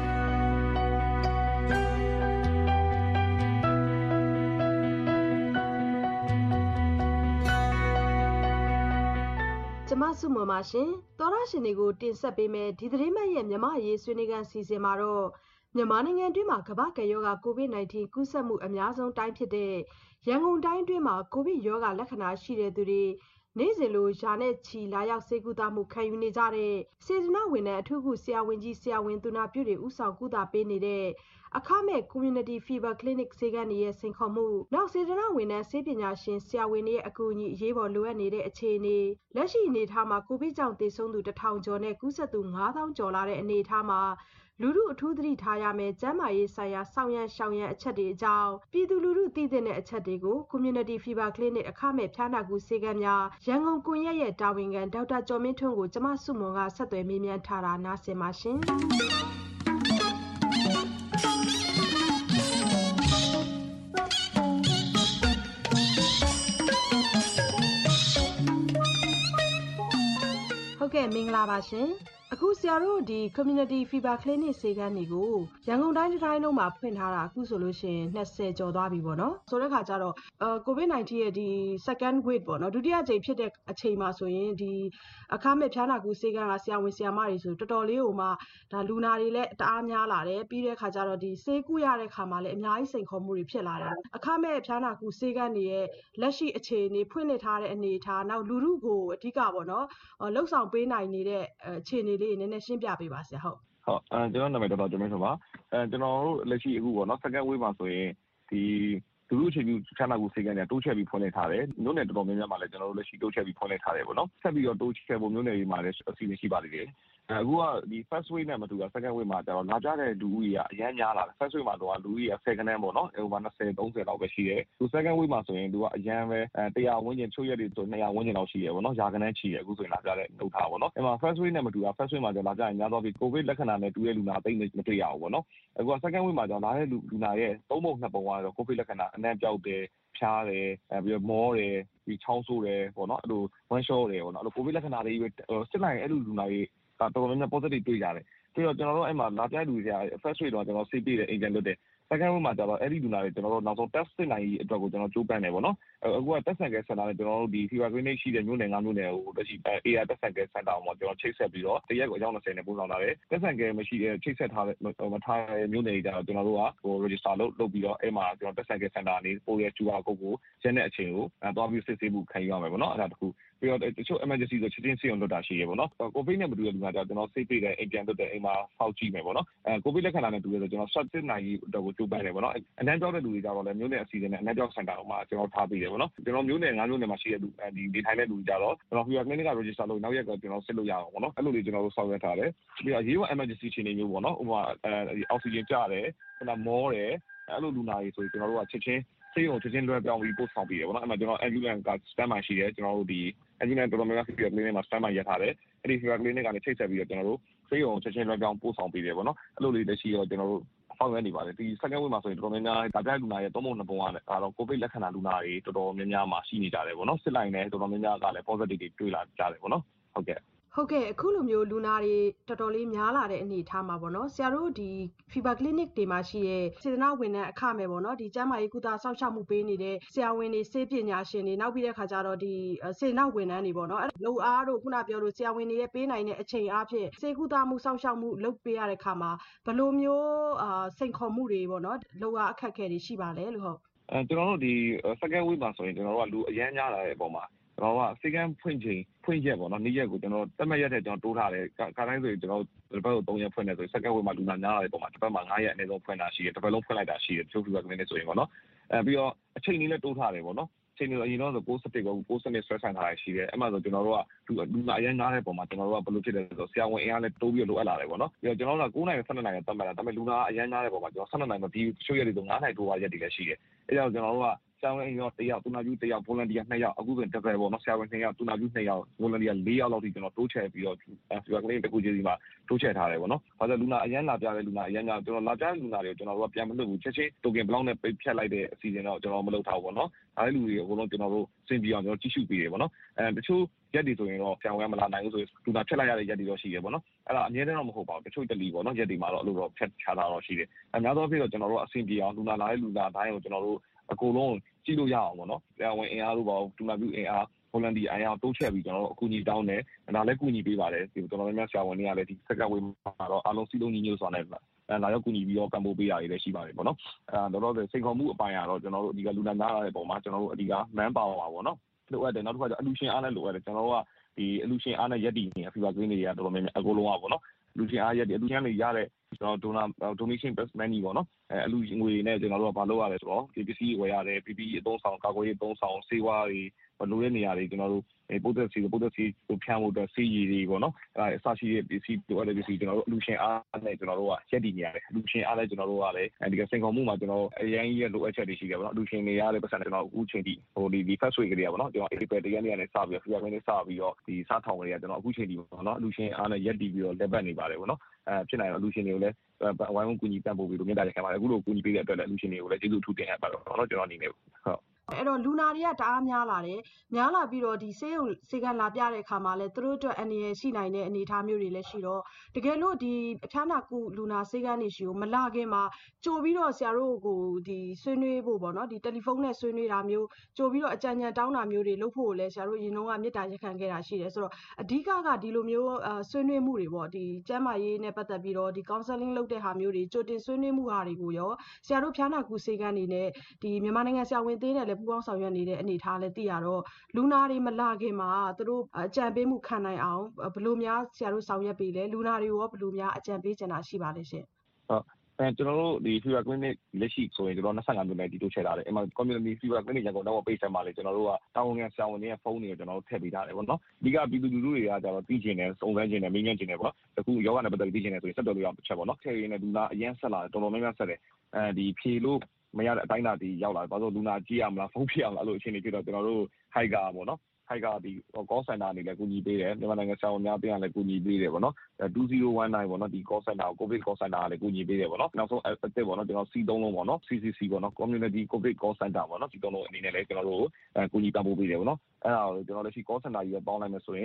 ကျမစုမမရှင်တော်ရရှင်တွေကိုတင်ဆက်ပေးမယ်ဒီသတင်းမှတ်ရဲ့မြမရေးဆွေးနွေးခန်းစီစဉ်မှာတော့မြန်မာနိုင်ငံအတွင်းမှာကမ္ဘာ့ကပ်ရောဂါ COVID-19 ကူးစက်မှုအများဆုံးတိုင်းဖြစ်တဲ့ရန်ကုန်တိုင်းအတွင်းမှာကိုဗစ်ရောဂါလက္ခဏာရှိတဲ့သူတွေနေ့စဉ်လိုရာနဲ့ချီလာရောက်ဆေးကုသမှုခံယူနေကြတဲ့စေတနာ့ဝန်ထမ်းအထူးကုဆရာဝန်ကြီးဆရာဝန်သူနာပြုတွေဦးဆောင်ကုသပေးနေတဲ့အခမဲ့ Community Fever Clinic ဆေးခန်းတွေရဲ့စိန်ခေါ်မှုနောက်စေတနာ့ဝန်ထမ်းဆေးပညာရှင်ဆရာဝန်တွေရဲ့အကူအညီအရေးပေါ်လိုအပ်နေတဲ့အခြေအနေလက်ရှိအနေအထားမှာကိုဗစ်ကြောင့်သေဆုံးသူ1000ကျော်နဲ့ကူးစက်သူ9000ကျော်လာတဲ့အနေအထားမှာလူထုအထူးသတိထားရမယ်ကျန်းမာရေးဆိုင်ရာဆောင်ရန်ရှောင်ရန်အချက်တွေအကြောင်းပြည်သူလူထုသိတဲ့အချက်တွေကို Community Fever Clinic အခမဲ့ဖျားနာကုဆေးခန်းများရန်ကုန်ကွန်ရက်ရဲ့တာဝန်ခံဒေါက်တာကျော်မင်းထွန်းကိုကျမစုမွန်ကဆက်သွယ်မေးမြန်းထားတာနားဆင်ပါရှင်ဟုတ်ကဲ့မင်္ဂလာပါရှင်အခုဆရာတို့ဒီ Community Fever Clinic ဆေးခန်းတွေကိုရန်ကုန်တိုင်းတိုင်းလုံးမှာဖွင့်ထားတာအခုဆိုလို့ရှိရင်20ကျော်သွားပြီပေါ့နော်ဆိုတဲ့ခါကျတော့COVID-19 ရဲ့ဒီ second wave ပေါ့နော်ဒုတိယကြိမ်ဖြစ်တဲ့အချိန်မှာဆိုရင်ဒီအခမဲ့ဖျားနာကုဆေးခန်းကဆရာဝန်ဆရာမတွေဆိုတော်တော်လေးဟိုမှာဒါလူနာတွေလည်းတအားများလာတယ်ပြီးတဲ့ခါကျတော့ဒီဆေးကုရတဲ့ခါမှာလည်းအများကြီးစိန်ခေါ်မှုတွေဖြစ်လာတယ်အခမဲ့ဖျားနာကုဆေးခန်းတွေရဲ့လက်ရှိအခြေအနေဖွင့်လှစ်ထားတဲ့အနေအထားနောက်လူထုကိုအဓိကပေါ့နော်လှုပ်ဆောင်ပေးနိုင်နေတဲ့အခြေအနေလေးနည်းနည်းရှင်းပြပေးပါဆရာဟုတ်ကျွန်တော်နာမည်ဒေါက်တာကျော်မင်းထွန်းပါကျွန်တော်တို့လက်ရှိအခုပေါ့နော် second wave မှာဆိုရင်ဒီလူထုအခြေပြုဖျားနာကုဆေးခန်းတွေတိုးချဲ့ပြီးဖွင့်လှစ်ထားတယ်မြို့နယ်တော်တော်များများမှာလည်းကျွန်တော်တို့လက်ရှိတိုးချဲ့ပြီးဖွင့်လှစ်ထားတယ်ပေါ့နော်ဆက်ပြီးတော့တိုးချဲ့ဖို့မြို့နယ်တွေမှာလည်းအစီအစဉ်ရှိပါသေးတယ်အခုကဒီ first wave နဲ့မတူတာ second wave မှာကျတော့လာကြတဲ့လူဦးရေကအများများလာတယ် first wave မှာတော့လူဦးရေ10ခန်းပေါ့နော်ဟိုမှာ20 30လောက်ပဲရှိတယ်သူ second wave မှာဆိုရင်သူကအရန်ပဲ100ဝန်းကျင်ချို့ရက်တွေဆို200ဝန်းကျင်လောက်ရှိတယ်ပေါ့နော်ရာခန်းချီတယ်အခုဆိုရင်လာကြတဲ့နှုတ်ထားပေါ့နော်အဲ့မှာ first wave နဲ့မတူတာ first wave မှာကျလာကြရင်များသောအားဖြင့် covid လက္ခဏာနဲ့တူတဲ့လူနာသိမတွေ့ရဘူးပေါ့နော်အခုက second wave မှာကျလာတဲ့လူနာရဲ့3ပုံ2ပုံကတော့ covid လက္ခဏာအနံ့ပြောက်တယ်ဖြားတယ်ပြီးတော့မောတယ်ပြီးချောင်းဆိုးတယ်ပေါ့နော်အဲ့လိုဝမ်းလျှောတယ်ပေါ့နော်အဲ့လို covid လက္ခဏာတွေပဲစစ်လိုက်ရင်အဲ့လိုလူနာတွေတော်တော်များများ positive တွေ့ကြတယ်ပြီးတော့ကျွန်တော်တို့အဲ့မှာလာပြလူတွေက first rate တော့ကျွန်တော်ဆေးပြတဲ့ agent လွတ်တယ် second rate မှာကျတော့အဲ့ဒီလူနာတွေကျွန်တော်တို့နောက်ဆုံး test စစ်နိုင်ရေးအတွက်ကိုကျွန်တော်ကြိုးပမ်းတယ်ပေါ့နော်အခုက test center center နဲ့ကျွန်တော်တို့ဒီ fever clinic ရှိတဲ့မြို့နယ်9မြို့နယ်ကိုတက်ရှိ AR test center center မှာကျွန်တော်ချိတ်ဆက်ပြီးတော့တရက်ကိုအယောက်20နဲ့ပို့ဆောင်လာတယ် test center မရှိတဲ့ချိတ်ဆက်ထားတဲ့မထားတဲ့မြို့နယ်တွေကျတော့ကျွန်တော်တို့ကဟို register လုပ်ပြီးတော့အဲ့မှာကျွန်တော် test center center ကနေပို့ရ QR code ကိုရက်တဲ့အချိန်ကိုသွားပြီးစစ်ဆေးမှုခံယူရမယ်ပေါ့နော်အဲ့ဒါတခုပြီးတော့တချို့ emergency ဆိုချက်ချင်းဆေးရုံလွတ်တာရှိရပေါ့နော် covid နဲ့မတူတဲ့လူနာကျတော့ကျွန်တော်ဆေးပေးတဲ့အိမ်ပြန်လွတ်တဲ့အိမ်မှာဖောက်ကြည့်မယ်ပေါ့နော်covid လက္ခဏာနဲ့တူရဆိုကျွန်တော် short နိုင်ရေးအတွက်ကိုကြိုးပမ်းတယ်ပေါ့နော်အနံ့ပြောက်တဲ့လူတွေကြတော့လည်းမျိုးနယ်အစီအစဉ်နဲ့အနံ့ပြောက်စင်တာမှာကျွန်တော်ထားပေးတယ်ပေါ့နော်ကျွန်တော်မျိုးနယ်9မျိုးနယ်မှာရှိတဲ့လူဒီထိုင်တဲ့လူတွေကြတော့ကျွန်တော် fever clinic က register လုပ်နောက်ရက်ကကျွန်တော်စစ်လို့ရအောင်ပေါ့နော်အဲ့လိုလေးကျွန်တော်တို့ဆောင်ရွက်ထားတယ်ပြီးတော့ရေးဝ emergency အခြေအနေမျိုးပေါ့နော်ဥပမာအောက်ဆီဂျင်ကျတယ်ခဏမောတယ်အဲ့လိုလူနာတွေဆိုကျွန်တော်တို့ကချက်ချင်းဆေးရုံချက်ချင်းလွှဲပြောင်းပြီးပို့ဆောင်ပေးတယ်ပေါ့နော်အဲ့မှာကျွန်တော် ambulance က stand by ရှိတယ်ကျွန်တော်တို့ဒီ ambulance တော်တော်များများ fever clinic မှာ stand by ရထားတယ်အဲ့ဒီ fever clinic ကနေချိတ်ဆက်ပြီးတော့ကျွန်တော်တို့ဆေးရုံချက်ချင်းလွှဲပြောင်းပို့ဆောင်ပေးတယ်ပေါ့နော်အဲ့လိုလေးတရှိတော့ကျွန်တော်တို့ဆောင်ရွက်နေပါတယ်ဒီ second wave မှာဆိုရင်တော်တော်များများဒါပြလူနာရဲ့3ပုံ2ပုံကတော့ covid လက္ခဏာလူနာတွေတော်တော်များများမှာရှိနေကြတယ်ပေါ့နော်စစ်လိုက်နေတော်တော်များများကလည်း positive တွေတွေ့လာကြတယ်ပေါ့နော်ဟုတ်ကဲ့အခုလိုမျိုးလူနာတွေတော်တော်လေးများလာတဲ့အနေအထားမှာပေါ့နော်ဆရာတို့ဒီ fever clinic တွေမှာရှိတဲ့စေတနာ့ဝန်ထမ်းအခမဲ့ပေါ့နော်ဒီကျန်းမာရေးကုသစောင့်ရှောက်မှုပေးနေတဲ့ဆရာဝန်တွေဆေးပညာရှင်တွေနောက်ပြီးတဲ့ခါကျတော့ဒီစေတနာ့ဝန်ထမ်းတွေပေါ့နော်အဲ့လုံအားတို့ခုနပြောလို့ဆရာဝန်တွေရဲ့ပေးနိုင်တဲ့အချိန်အားဖြင့်ဆေးကုသမှုစောင့်ရှောက်မှုလုပ်ပေးရတဲ့ခါမှာဘယ်လိုမျိုးစိန်ခေါ်မှုတွေပေါ့နော်လုံအားအခက်အခဲတွေရှိပါလဲလို့ဟုတ်ကျွန်တော်တို့ဒီ second wave မှာဆိုရင်ကျွန်တော်တို့ကလူအရန်များလာတဲ့အပေါ်မှာကျွန်တော်ကစေကန်းဖွင့်ရက်ပေါ့နော်နေ့ရက်ကိုကျွန်တော်တက်မှတ်ရက်တဲ့ကျွန်တော်တိုးထားတယ်ခါတိုင်းဆိုရင်ကျွန်တော်တစ်ပတ်ကို3ရက်ဖွင့်တယ်ဆိုရင် second wave မှာလူနာများလာတဲ့ပုံမှာတစ်ပတ်မှာ9ရက်အနည်းဆုံးဖွင့်တာရှိတယ်တစ်ပတ်လုံးဖွင့်လိုက်တာရှိတယ်တချို့ fever clinic ဆိုရင်ပေါ့နော်ပြီးတော့အချိန်ကြီးလည်းတိုးထားတယ်ပေါ့နော်အချိန်ကြီးအရင်တော့ဆိုpost state ကို post state stress ဆိုင်ထားတာရှိတယ်အဲ့မှာဆိုကျွန်တော်တို့ကလူနာအရင်ငားတဲ့ပုံမှာကျွန်တော်တို့ကဘယ်လိုဖြစ်လဲဆိုတော့ဆရာဝန်အင်အားလည်းတိုးပြီးလိုအပ်လာတယ်ပေါ့နော်ပြီးတော့ကျွန်တော်တို့က9နိုင်12နိုင်တက်မှတ်တာဒါပေမဲ့လူနာအရင်ငားတဲ့ပုံမှာကျွန်တော်12နိုင်မပြီးတချို့ရက်တွေဆို9နိုင်တိုးသွားရက်တွေလည်းရှိတယ်အဲ့ကြောင့်ကျွန်တော်တို့ကဆရာဝန်အင်ရော1ယောက်တူနာကျူး1ယောက် volunteer 2ယောက်အခုဆိုရင် double ပေါ့နော်ဆရာဝန်2ယောက်တူနာကျူး2ယောက် volunteer 4ယောက်လောက်ထိကျွန်တော်တိုးချဲ့ပြီးတော့ fever clinic တခုချင်းစီမှာတိုးချဲ့ထားတယ်ပေါ့နော်ဘာလို့လူနာအရင်လာပြတဲ့လူနာအရင်ကကျွန်တော်လာပြတဲ့လူနာတွေကိုကျွန်တော်တို့ကပြန်မလွတ်ဘူးချက်ချင်းတိုကင်ဘလောက်နဲ့ပိတ်ဖြတ်လိုက်တဲ့အစီအစဉ်တော့ကျွန်တော်မလုပ်ထားဘူးပေါ့နော်ဒါလည်းလူတွေအကုန်လုံးကျွန်တော်တို့စင်ပြီးအောင်ကျွန်တော်ကြည့်ရှုပေးတယ်ပေါ့နော်တချို့ရက်တွေဆိုရင်တော့ဆရာဝန်ကမလာနိုင်ဘူးဆိုရင်လူနာဖြတ်လိုက်ရတဲ့ရက်တွေတော့ရှိတယ်ပေါ့နော်အဲ့ဒါအမြဲတမ်းတော့မဟုတ်ပါဘူးတချို့တလီပေါ့နော်ရက်တွေမှာတော့အဲ့လိုတော့ဖြတ်ချတာတော့ရှိတယ်အများသောအားဖြင့်တော့ကျွန်တော်တို့အဆင်ပြေအောင်လူနာလာတဲ့လူနာတိုင်းကိုကျွန်တော်တို့အကုန်လုံးကြည့်လို့ရအောင်ပေါ့နော်ဆရာဝန်အင်အားတို့ပေါ့တူနာပြုအင်အား volunteer အင်အားတိုးချဲ့ပြီးကျွန်တော်တို့အကူအညီတောင်းတယ်ဒါလည်းကူညီပေးပါတယ်ဒီတော်တော်များများဆရာဝန်တွေကလည်းဒီ second wave မှာတော့အားလုံးစီးလုံးညီညွတ်စွာနဲ့လာရောက်ကူညီပြီးတော့ကံပိုးပေးတာတွေလည်းရှိပါတယ်ပေါ့နော်တော့တော့စိန်ခေါ်မှုအပိုင်းကတော့ကျွန်တော်တို့အဓိကလူနာများလာတဲ့ပုံမှာကျွန်တော်တို့အဓိက man power ပါပေါ့နော်လိုအပ်တယ်နောက်တစ်ခါကျအလူရှင်အားနဲ့လိုအပ်တယ်ကျွန်တော်တို့ကဒီအလူရှင်အားနဲ့ရက်တည်နေ fever clinic တွေကတော်တော်များများအကုန်လုံးอ่ะပေါ့နော်လူရှင်အားရက်တည်အလူရှင်တွေရတဲ့ကျွန်တော် donation plus money ပေါ့နော်အလူငွေနဲ့ကျွန်တော်တို့ကမလုပ်ရတယ်ဆိုတော့ဒီပစ္စည်းဝယ်ရတယ် PPE အသုံးဆောင်ကာကွယ်ရေးအသုံးဆောင်ဆေးဝါးတွေလိုတဲ့နေရာတွေကျွန်တော်တို့ပို့သက်စီကိုဖြန့်ဖို့အတွက်စီးရည်တွေပေါ့နော်အဲအစရှိတဲ့ပစ္စည်းလိုအပ်တဲ့ပစ္စည်းကျွန်တော်တို့အလူရှင်အားနဲ့ကျွန်တော်တို့ကရက်တည်နေရတယ်အလူရှင်အားလည်းကျွန်တော်တို့ကလည်းဒီကစင်ကုန်မှုမှာကျွန်တော်အရင်ကြီးလိုအပ်ချက်တွေရှိတယ်ပေါ့နော်အလူရှင်တွေရတဲ့ပတ်စံကျွန်တော်အခုချိန်ထိဟိုဒီ first week ကလေးပေါ့နော်ကျွန်တော် April 1ရက်နေ့ကနေစပြီးတော့ fever clinic စပြီးတော့ဒီစားထောင်ကလေးကကျွန်တော်အခုချိန်ထိပေါ့နော်အလူရှင်အားနဲ့ရက်တည်ပြီးတော့လက်ပတ်နေပါတယ်ပေါ့နော်ဖြစ်နိုင်တော့အလူရှင်တွေကိုလည်းဝိုင်းဝန်းကူညီပံ့ပိုးပြီးတော့မြတ်တာရခံပါတယ်အခုလိုကူညီပေးတဲ့အတွက်လည်းအလူရှင်တွေကိုလည်းကျေးဇူးထူးတင်ရပါတော့ကျွန်တော်အနေနဲ့ဟုတ်အဲ့တော့လူနာတွေကတအားများလာတယ်များလာပြီးတော့ဒီဆေးရုံဆေးကလာပြတဲ့အခါမှာလဲသူတို့အတွက်အနေရရှိနိုင်တဲ့အနေအထားမျိုးတွေလည်းရှိတော့တကယ်လို့ဒီအဖျားနာကုလူနာဆေးကနေရှိကိုမလာခင်မှာကြိုပြီးတော့ဆရာတို့ကိုဒီဆွေးနွေးဖို့ပေါ့နော်ဒီတယ်လီဖုန်းနဲ့ဆွေးနွေးတာမျိုးကြိုပြီးတော့အကြံဉာဏ်တောင်းတာမျိုးတွေလုပ်ဖို့လည်းဆရာတို့ရင်တော့ကမေတ္တာရက်ခံခဲ့တာရှိတယ်ဆိုတော့အဓိကဒီလိုမျိုးဆွေးနွေးမှုတွေပေါ့ဒီကျန်းမာရေးနဲ့ပတ်သက်ပြီးတော့ဒီ counseling လုပ်တဲ့ဟာမျိုးတွေကြိုတင်ဆွေးနွေးမှုဟာတွေကိုရောဆရာတို့ဖျားနာကုဆေးကနေနဲ့ဒီမြန်မာနိုင်ငံဆရာဝန်သေးနဲ့လည်းပူးပေါင်းဆောင်ရွက်နေတဲ့အနေထားလည်းသိရတော့လူနာတွေမလာခင်မှာသူတို့အကြံပေးမှုခံနိုင်အောင်ဘယ်လိုများဆရာတို့ဆောင်ရွက်ပေးလဲလူနာတွေရောဘယ်လိုများအကြံပေးချင်တာရှိပါလဲရှင်ဟုတ်ကျွန်တော်တို့ဒီ fever clinic လက်ရှိဆိုရင်ကျွန်တော်25မြို့နယ်ဒီတိုးချဲ့ထားတယ်အဲ့မှာ community fever clinic ရန်ကုန်တော့ page မှာလေကျွန်တော်တို့ကတာဝန်ခံဆရာဝန်တွေရဲ့ဖုန်းတွေကိုကျွန်တော်တို့ထည့်ပေးထားတယ်ပေါ့နော်အဓိကပြည်သူလူထုတွေကကျတော့သိချင်တယ်စုံစမ်းချင်တယ်မေးမြန်းချင်တယ်ပေါ့နော်အခုယောဂနဲ့ပတ်သက်ပြီးသိချင်တယ်ဆိုရင်ဆက်သွယ်လို့ရအောင်တစ်ချက်ပေါ့နော်ထည့်ရင်းနဲ့လူနာအရင်ဆက်လာတော်တော်များများဆက်တယ်ဒီဖြေလို့မရတဲ့အတိုင်းအတာဒီရောက်လာတယ်ဘာလို့လူနာကြည့်ရမလားဖုန်းဖြည့်ရမလားအဲ့လိုအခြေအနေဖြစ်တော့ကျွန်တော်တို့ Hiker ပေါ့နော်Hiker ဒီ call center အနေနဲ့ကူညီပေးတယ်မြန်မာနိုင်ငံဆရာဝန်များအသင်းကလည်းကူညီပေးတယ်ပေါ့နော်2019ပေါ့နော်ဒီ call center ကို COVID call center ကလည်းကူညီပေးတယ်ပေါ့နော်နောက်ဆုံးအသစ်ပေါ့နော်ကျွန်တော် C3 လုံးပေါ့နော် CCC ပေါ့နော် Community COVID call center ပေါ့နော် C3 လုံးအနေနဲ့လည်းကျွန်တော်တို့ကူညီပံ့ပိုးပေးတယ်ပေါ့နော်အဲ့ဒါကိုကျွန်တော်လက်ရှိ call center ကြီးပဲပေါင်းလိုက်မယ်ဆိုရင်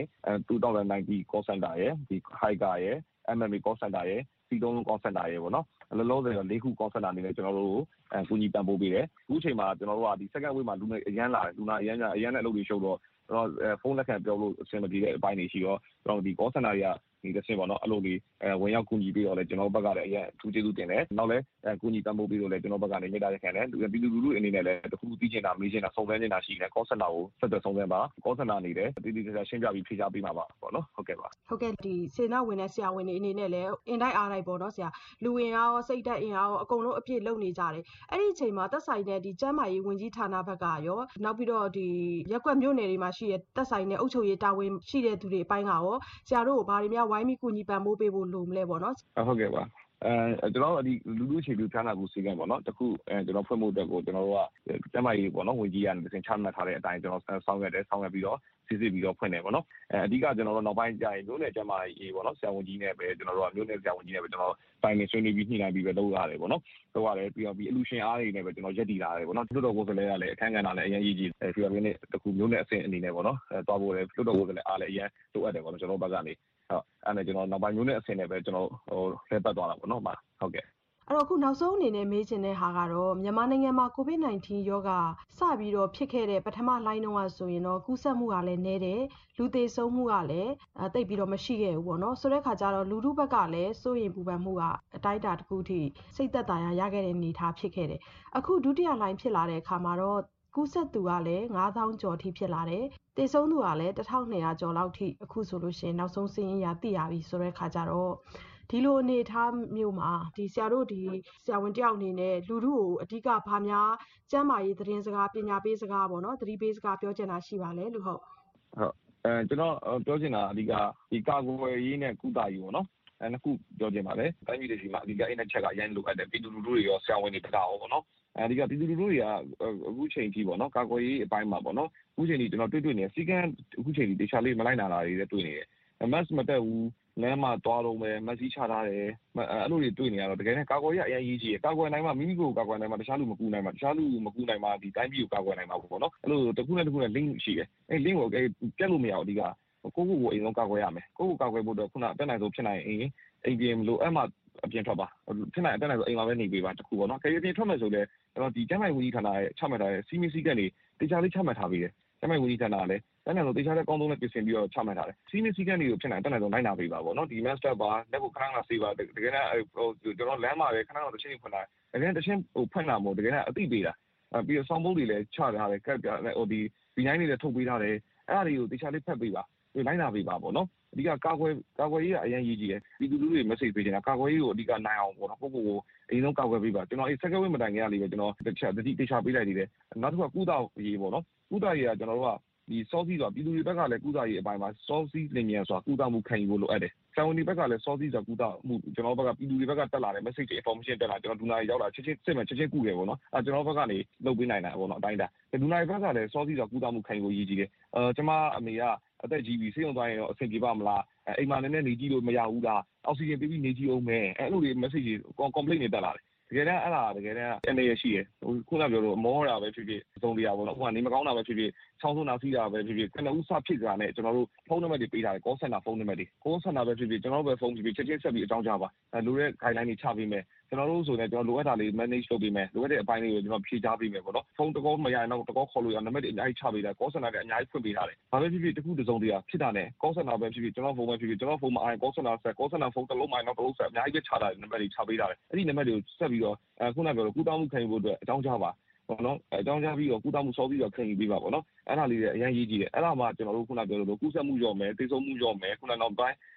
2090 call center ရဲ့ဒီ Hiker ရဲ့ MMA call center ရဲ့C3 လုံး call center ရဲ့ပေါ့နော်လောလောဆယ်တော့၄ခု call center အနေနဲ့ကျွန်တော်တို့ကူညီပံ့ပိုးပေးတယ်အခုအချိန်မှာကျွန်တော်တို့ကဒီ second wave မှာလူနဲ့အရန်လာတယ်လူနာအရန်နဲ့အလုပ်တွေရှုပ်တော့ဖုန်းလက်ခံပြောလို့အဆင်မပြေတဲ့အပိုင်းတွေရှိတော့ကျွန်တော်ဒီ call center တွေကဒီတစ်ဆင့်ပေါ့နော်အဲ့လိုလေးဝင်ရောက်ကူညီပြီးတော့လည်းကျွန်တော်ဘက်ကလည်းအရင်အထူးကျေးဇူးတင်တယ်နောက်လည်းကူညီပံ့ပိုးပြီးတော့လည်းကျွန်တော်ဘက်ကနေမေတ္တာရပ်ခံတယ်ပြည်သူလူထုအနေနဲ့လည်းတခုသိချင်တာမေးချင်တာစုံစမ်းချင်တာရှိတယ် call center ကိုဆက်သွယ်စုံစမ်းပါ call center နေတယ်တည်တည်ကြရှင်းပြပြီးဖြေကြားပေးမှာပါပေါ့နော်ဟုတ်ကဲ့ပါဟုတ်ကဲ့ဒီစေနာဝင်တဲ့ဆရာဝန်တွေအနေနဲ့လည်းအင်တိုက်အားတိုက်ပေါ့နော်ဆရာလူဝင်ရောစိတ်ဓာတ်အင်အားရောအကုန်လုံးအပြည့်လုပ်နေကြတယ်အဲ့ဒီအချိန်မှာသက်ဆိုင်တဲ့ဒီကျန်းမာရေးဝန်ကြီးဌာနဘက်ကရောနောက်ပြီးတော့ဒီရက်ကွက်မြို့နယ်တွေမှာရှိတဲ့သက်ဆိုင်တဲ့အုပ်ချုပ်ရေးတာဝန်ရှိတဲ့သူတွေအပိုင်းကရောဆရာတို့ကိုဘာတွေများဝိုင်းပြီးကူညီပံ့ပိုးပေးဖို့လိုမလဲပေါ့နော်ဟုတ်ကဲ့ပါကျွန်တော်တို့ဒီလူလူအခြေပြုဖျားနာကူစီကံပေါ့နော်တခုကျွန်တော်ဖွင့်ဖို့အတွက်ကိုကျွန်တော်တို့ကကျမကြီးပေါ့နော်ဝင်ကြီးရတဲ့သင်ချမှတ်ထားတဲ့အတိုင်းကျွန်တော်ဆောင်ရွက်ပြီးတော့စစ်စစ်ပြီးတော့ဖွင့်တယ်ပေါ့နော်အဓိကကျွန်တော်တို့နောက်ပိုင်းကျရင်မျိုးနယ်ကျမကြီးပေါ့နော်ဆရာဝန်ကြီးနဲ့ပဲကျွန်တော်တို့ကမျိုးနယ်ဆရာဝန်ကြီးနဲ့ပဲကျွန်တော်တိုင်နေဆွေးနွေးပြီးညှိနှိုင်းပြီးပဲလုပ်ရတယ်ပေါ့နော်လုပ်ရတယ်ပြီးတော့ဒီအလူရှင်အားတွေနဲ့ပဲကျွန်တော်ရက်တည်လာတယ်ပေါ့နော်လွတ်တော်ကိုယ်စားလှယ်ကလည်းအခမ်းကဏ္ဍလည်းအရင်ကြီးဖီဗာကနေတခုမျိုးနယ်အဆင့်အနေနဲ့ပေါ့နော်တွားဖို့လည်းလွတ်တော်ကိုယ်စားလှယ်အားလည်းအရင်လိုအပ်တယ်ပေါ့နော်ကျွန်တော်ဘက်ကနေအဲ့ဒါကျွန်တော်နောက်ပိုင်းမျိုးနဲ့အဆင့်နဲ့ပဲကျွန်တော်လဲပတ်သွားတာပေါ့နော်ဟုတ်ကဲ့အဲ့တော့အခုနောက်ဆုံးအနေနဲ့မေးချင်တဲ့ဟာကတော့မြန်မာနိုင်ငံမှာ COVID-19 ရောဂါစပြီးတော့ဖြစ်ခဲ့တဲ့ပထမလှိုင်းတုန်းကဆိုရင်တော့ကူးစက်မှုကလည်းနည်းတယ်လူသေဆုံးမှုကလည်းတိတ်ပြီးတော့မရှိခဲ့ဘူးပေါ့နော်ဆိုတဲ့ခါကျတော့လူထုဘက်ကလည်းစိုးရိမ်ပူပန်မှုကအတိုင်းအတာတစ်ခုထိစိတ်သက်သာရခဲ့တဲ့အနေအထားဖြစ်ခဲ့တယ်အခုဒုတိယလှိုင်းဖြစ်လာတဲ့အခါမှာတော့ကူးစက်သူကလည်း9000ကျော်ထိဖြစ်လာတယ်သေဆုံးသူကလည်း1200ကျော်လောက်ထိအခုဆိုလို့ရှိရင်နောက်ဆုံးစာရင်းရသိရပြီဆိုတဲ့ခါကျတော့ဒီလိုအနေအထားမျိုးမှာဒီဆရာတို့ဒီဆရာဝန်တယောက်အနေနဲ့လူထုကိုအဓိကဘာများကျန်းမာရေးသတင်းစကားပညာပေးစကားပေါ့နော်သတိပေးစကားပြောချင်တာရှိပါလဲလို့ဟုတ်ကျွန်တော်ပြောချင်တာအဓိကဒီကာကွယ်ရေးနဲ့ကုသရေးပေါ့နော်နှစ်ခုပြောချင်ပါတယ်တိုင်းပြည်တွေစီမှာအဓိကအဲ့နဲ့ချက်ကအရင်လိုအပ်တယ်ပြည်သူလူထုတွေရောဆရာဝန်တွေတကားရောပေါ့နော်အဓိကပြည်သူလူထုတွေကအခုချိန်ကြီးပေါ့နော်ကာကွယ်ရေးအပိုင်းမှာပေါ့နော်အခုချိန်ကြီးကျွန်တော်တွေ့နေစီကံအခုချိန်ကြီးတခြားလေးမလိုက်နာတာတွေလည်းတွေ့နေတယ်mask မတက်ဘူးလမ်းမှာသွားလုံးပဲ mask ချထားတယ်အဲ့လိုတွေတွေ့နေရတော့တကယ်နဲ့ကာကွယ်ရေးအရင်ရေးကြီးတယ်ကာကွယ်နိုင်မှမိမိကိုကာကွယ်နိုင်မှတခြားလူမကူနိုင်မှတခြားလူမကူနိုင်မှဒီတိုင်းပြည်ကိုကာကွယ်နိုင်မှာပေါ့နော်အဲ့လိုတစ်ခုနဲ့တစ်ခုနဲ့ link ရှိတယ်အဲ့ link ကိုပြတ်လို့မရဘူးအဓိကကိုယ့်ကိုယ်အိမ်လုံးကာကွယ်ရမယ်ကိုယ့်ကိုကာကွယ်ဖို့တော့ခုနအတက်နိုင်ဆုံးဖြစ်နိုင်ရင်အိမ်ပြင်လို့အဲ့မှာအပြင်ထွက်ပါဖြစ်နိုင်အတက်နိုင်ဆုံးအိမ်မှာပဲနေပေးပါတခုပေါ့နော်ခေအပြင်ထွက်မယ်ဆိုလည်းကျွန်တော်ဒီကျန်းမာရေးဝန်ကြီးဌာနရဲ့ချမှတ်ထားတဲ့စီမီစီကနေတခြားလေးချမှတ်ထားပေးတယ်ကျန်းမာရေးဝန်ကြီးဌာနကလည်းတန်းတယ်လို့တခြားတဲ့ကောင်းဆုံးနဲ့ပြင်ဆင်ပြီးတော့ချမှတ်ထားတယ်စီမီစီကနေကိုဖြစ်နိုင်အတက်နိုင်ဆုံးနိုင်နာပေးပါပေါ့နော်ဒီ master ပါလက်ကိုခဏခဏဆေးပါတကယ်နဲ့ကျွန်တော်လမ်းမှာပဲခဏခဏတစ်ချင်းဖွင့်တာတကယ်တစ်ချင်းဖွင့်တာမို့တကယ်နဲ့အသိပေးတာပြီးတော့ဆောင်းဘုတ်တွေလည်းချထားတယ်ကတ်ဒီညိုင်းတွေလည်းထုတ်ပေးထားတယ်အဲ့ဒါတွေကိုတခြားလေးဖက်ပေးပါလိုက်နာပေးပါပေါ့နော်အဓိကကာကွယ်ရေးကအရင်ရေးကြည့်တယ်ပြည်သူလူထုတွေ message ပေးနေတာကာကွယ်ရေးကိုအဓိကနိုင်အောင်ပေါ့နော်ကိုကိုအရင်ဆုံးကာကွယ်ပေးပါကျွန်တော်အဲ့ second wave မတိုင်ခင်ကလေးပဲကျွန်တော်တခြားပေးလိုက်သေးတယ်နောက်တစ်ခုကကုသရေးပေါ့နော်ကုသရေးကကျွန်တော်တို့ကဒီစောစီးဆိုတာပြည်သူတွေဘက်ကလည်းကုသရေးအပိုင်းမှာစောစီးလင်မြန်ဆိုတာကုသမှုခံယူဖို့လိုအပ်တယ်ဆရာဝန်တွေဘက်ကလည်းစောစီးဆိုတာကုသမှုကျွန်တော်ဘက်ကပြည်သူတွေဘက်ကတက်လာတယ် message တွေ information တက်လာကျွန်တော်ဒူနာတွေရောက်လာချက်ချင်းစစ်မှချက်ချင်းကုတယ်ပေါ့နော်ကျွန်တော်ဘက်ကနေလုပ်ပေးနိုင်တာပေါ့နော်အတိုင်းတာဒူနာတွေဘက်ကလည်းစောစီးဆိုတာကုသမှုခံယူဖို့ရည်ကြီးတယ်ကျွန်မအမေကအသက်ကြီးပြီဆေးရုံသွားရင်တော့အဆင်ပြေပါမလားအိမ်မှာနည်းနည်းနေကြည့်လို့မရဘူးလားအောက်ဆီဂျင်ပေးပြီးနေကြည့်အောင်မယ်အဲ့လိုတွေ message တွေ complaint တွေတက်လာတယ်တကယ်တမ်းအဲ့ဒါတကယ်တမ်းအနေရရှိရခုနပြောလို့မောတာပဲဖြစ်ဖြစ်သုံးတရားပေါ့နော်ဥပမာနေမကောင်းတာပဲဖြစ်ဖြစ်ချောင်းဆုံးတာစီးတာပဲဖြစ်ဖြစ်ကနဦးစဖြစ်ကြတာနဲ့ကျွန်တော်တို့ဖုန်းနံပါတ်တွေပေးထားတယ် call center ဖုန်းနံပါတ်တွေ call center ပဲဖြစ်ဖြစ်ကျွန်တော်တို့ပဲဖုန်းဖြစ်ဖြစ်ချက်ချင်းဆက်ပြီးအကြောင်းကြားပါလိုတဲ့ guideline တွေချပေးမယ်ကျွန်တော်တို့ဆိုရင်ကျွန်တော်လိုအပ်တာလေး manage လုပ်ပေးမယ်လိုအပ်တဲ့အပိုင်းတွေကိုကျွန်တော်ဖြေချပေးမယ်ပေါ့နော်ဖုန်းတကောမရရင်တော့တကောခေါ်လို့ရနံပါတ်တွေအများကြီးချပေးတာ call center တွေအများကြီးဖွင့်ပေးထားတယ်ဘာပဲဖြစ်ဖြစ်တခုတစုံတရာဖြစ်တာနဲ့ call center ပဲဖြစ်ဖြစ်ကျွန်တော်ဖုန်းပဲဖြစ်ဖြစ်ကျွန်တော်ဖုန်းမှာအိုင် call center ဆက် call center ဖုန်းတစ်လုံးမှနောက်တစ်လုံးဆက်အများကြီးပဲချထားတယ်နံပါတ်တွေချပေးထားတယ်အဲ့ဒီနံပါတ်တွေကိုဆက်ပြီးတော့ခုနပြောလို့ကုသမှုခံယူဖို့အတွက်အကြောင်းကြားပါပေါ့နော်အကြောင်းကြားပြီးတော့ကုသမှုစောပြီးတော့ခံယူပေးပါပေါ့နော်အဲ့ဒါလေးတွေအရင်ရေးကြည့်တယ်အဲ့ဒါမှကျွန်တော်တို့ခုနပြောလို့ကုသမှုရောမယ်သေဆုံးမှုရောမယ်ခုနနောက်ပိုင်း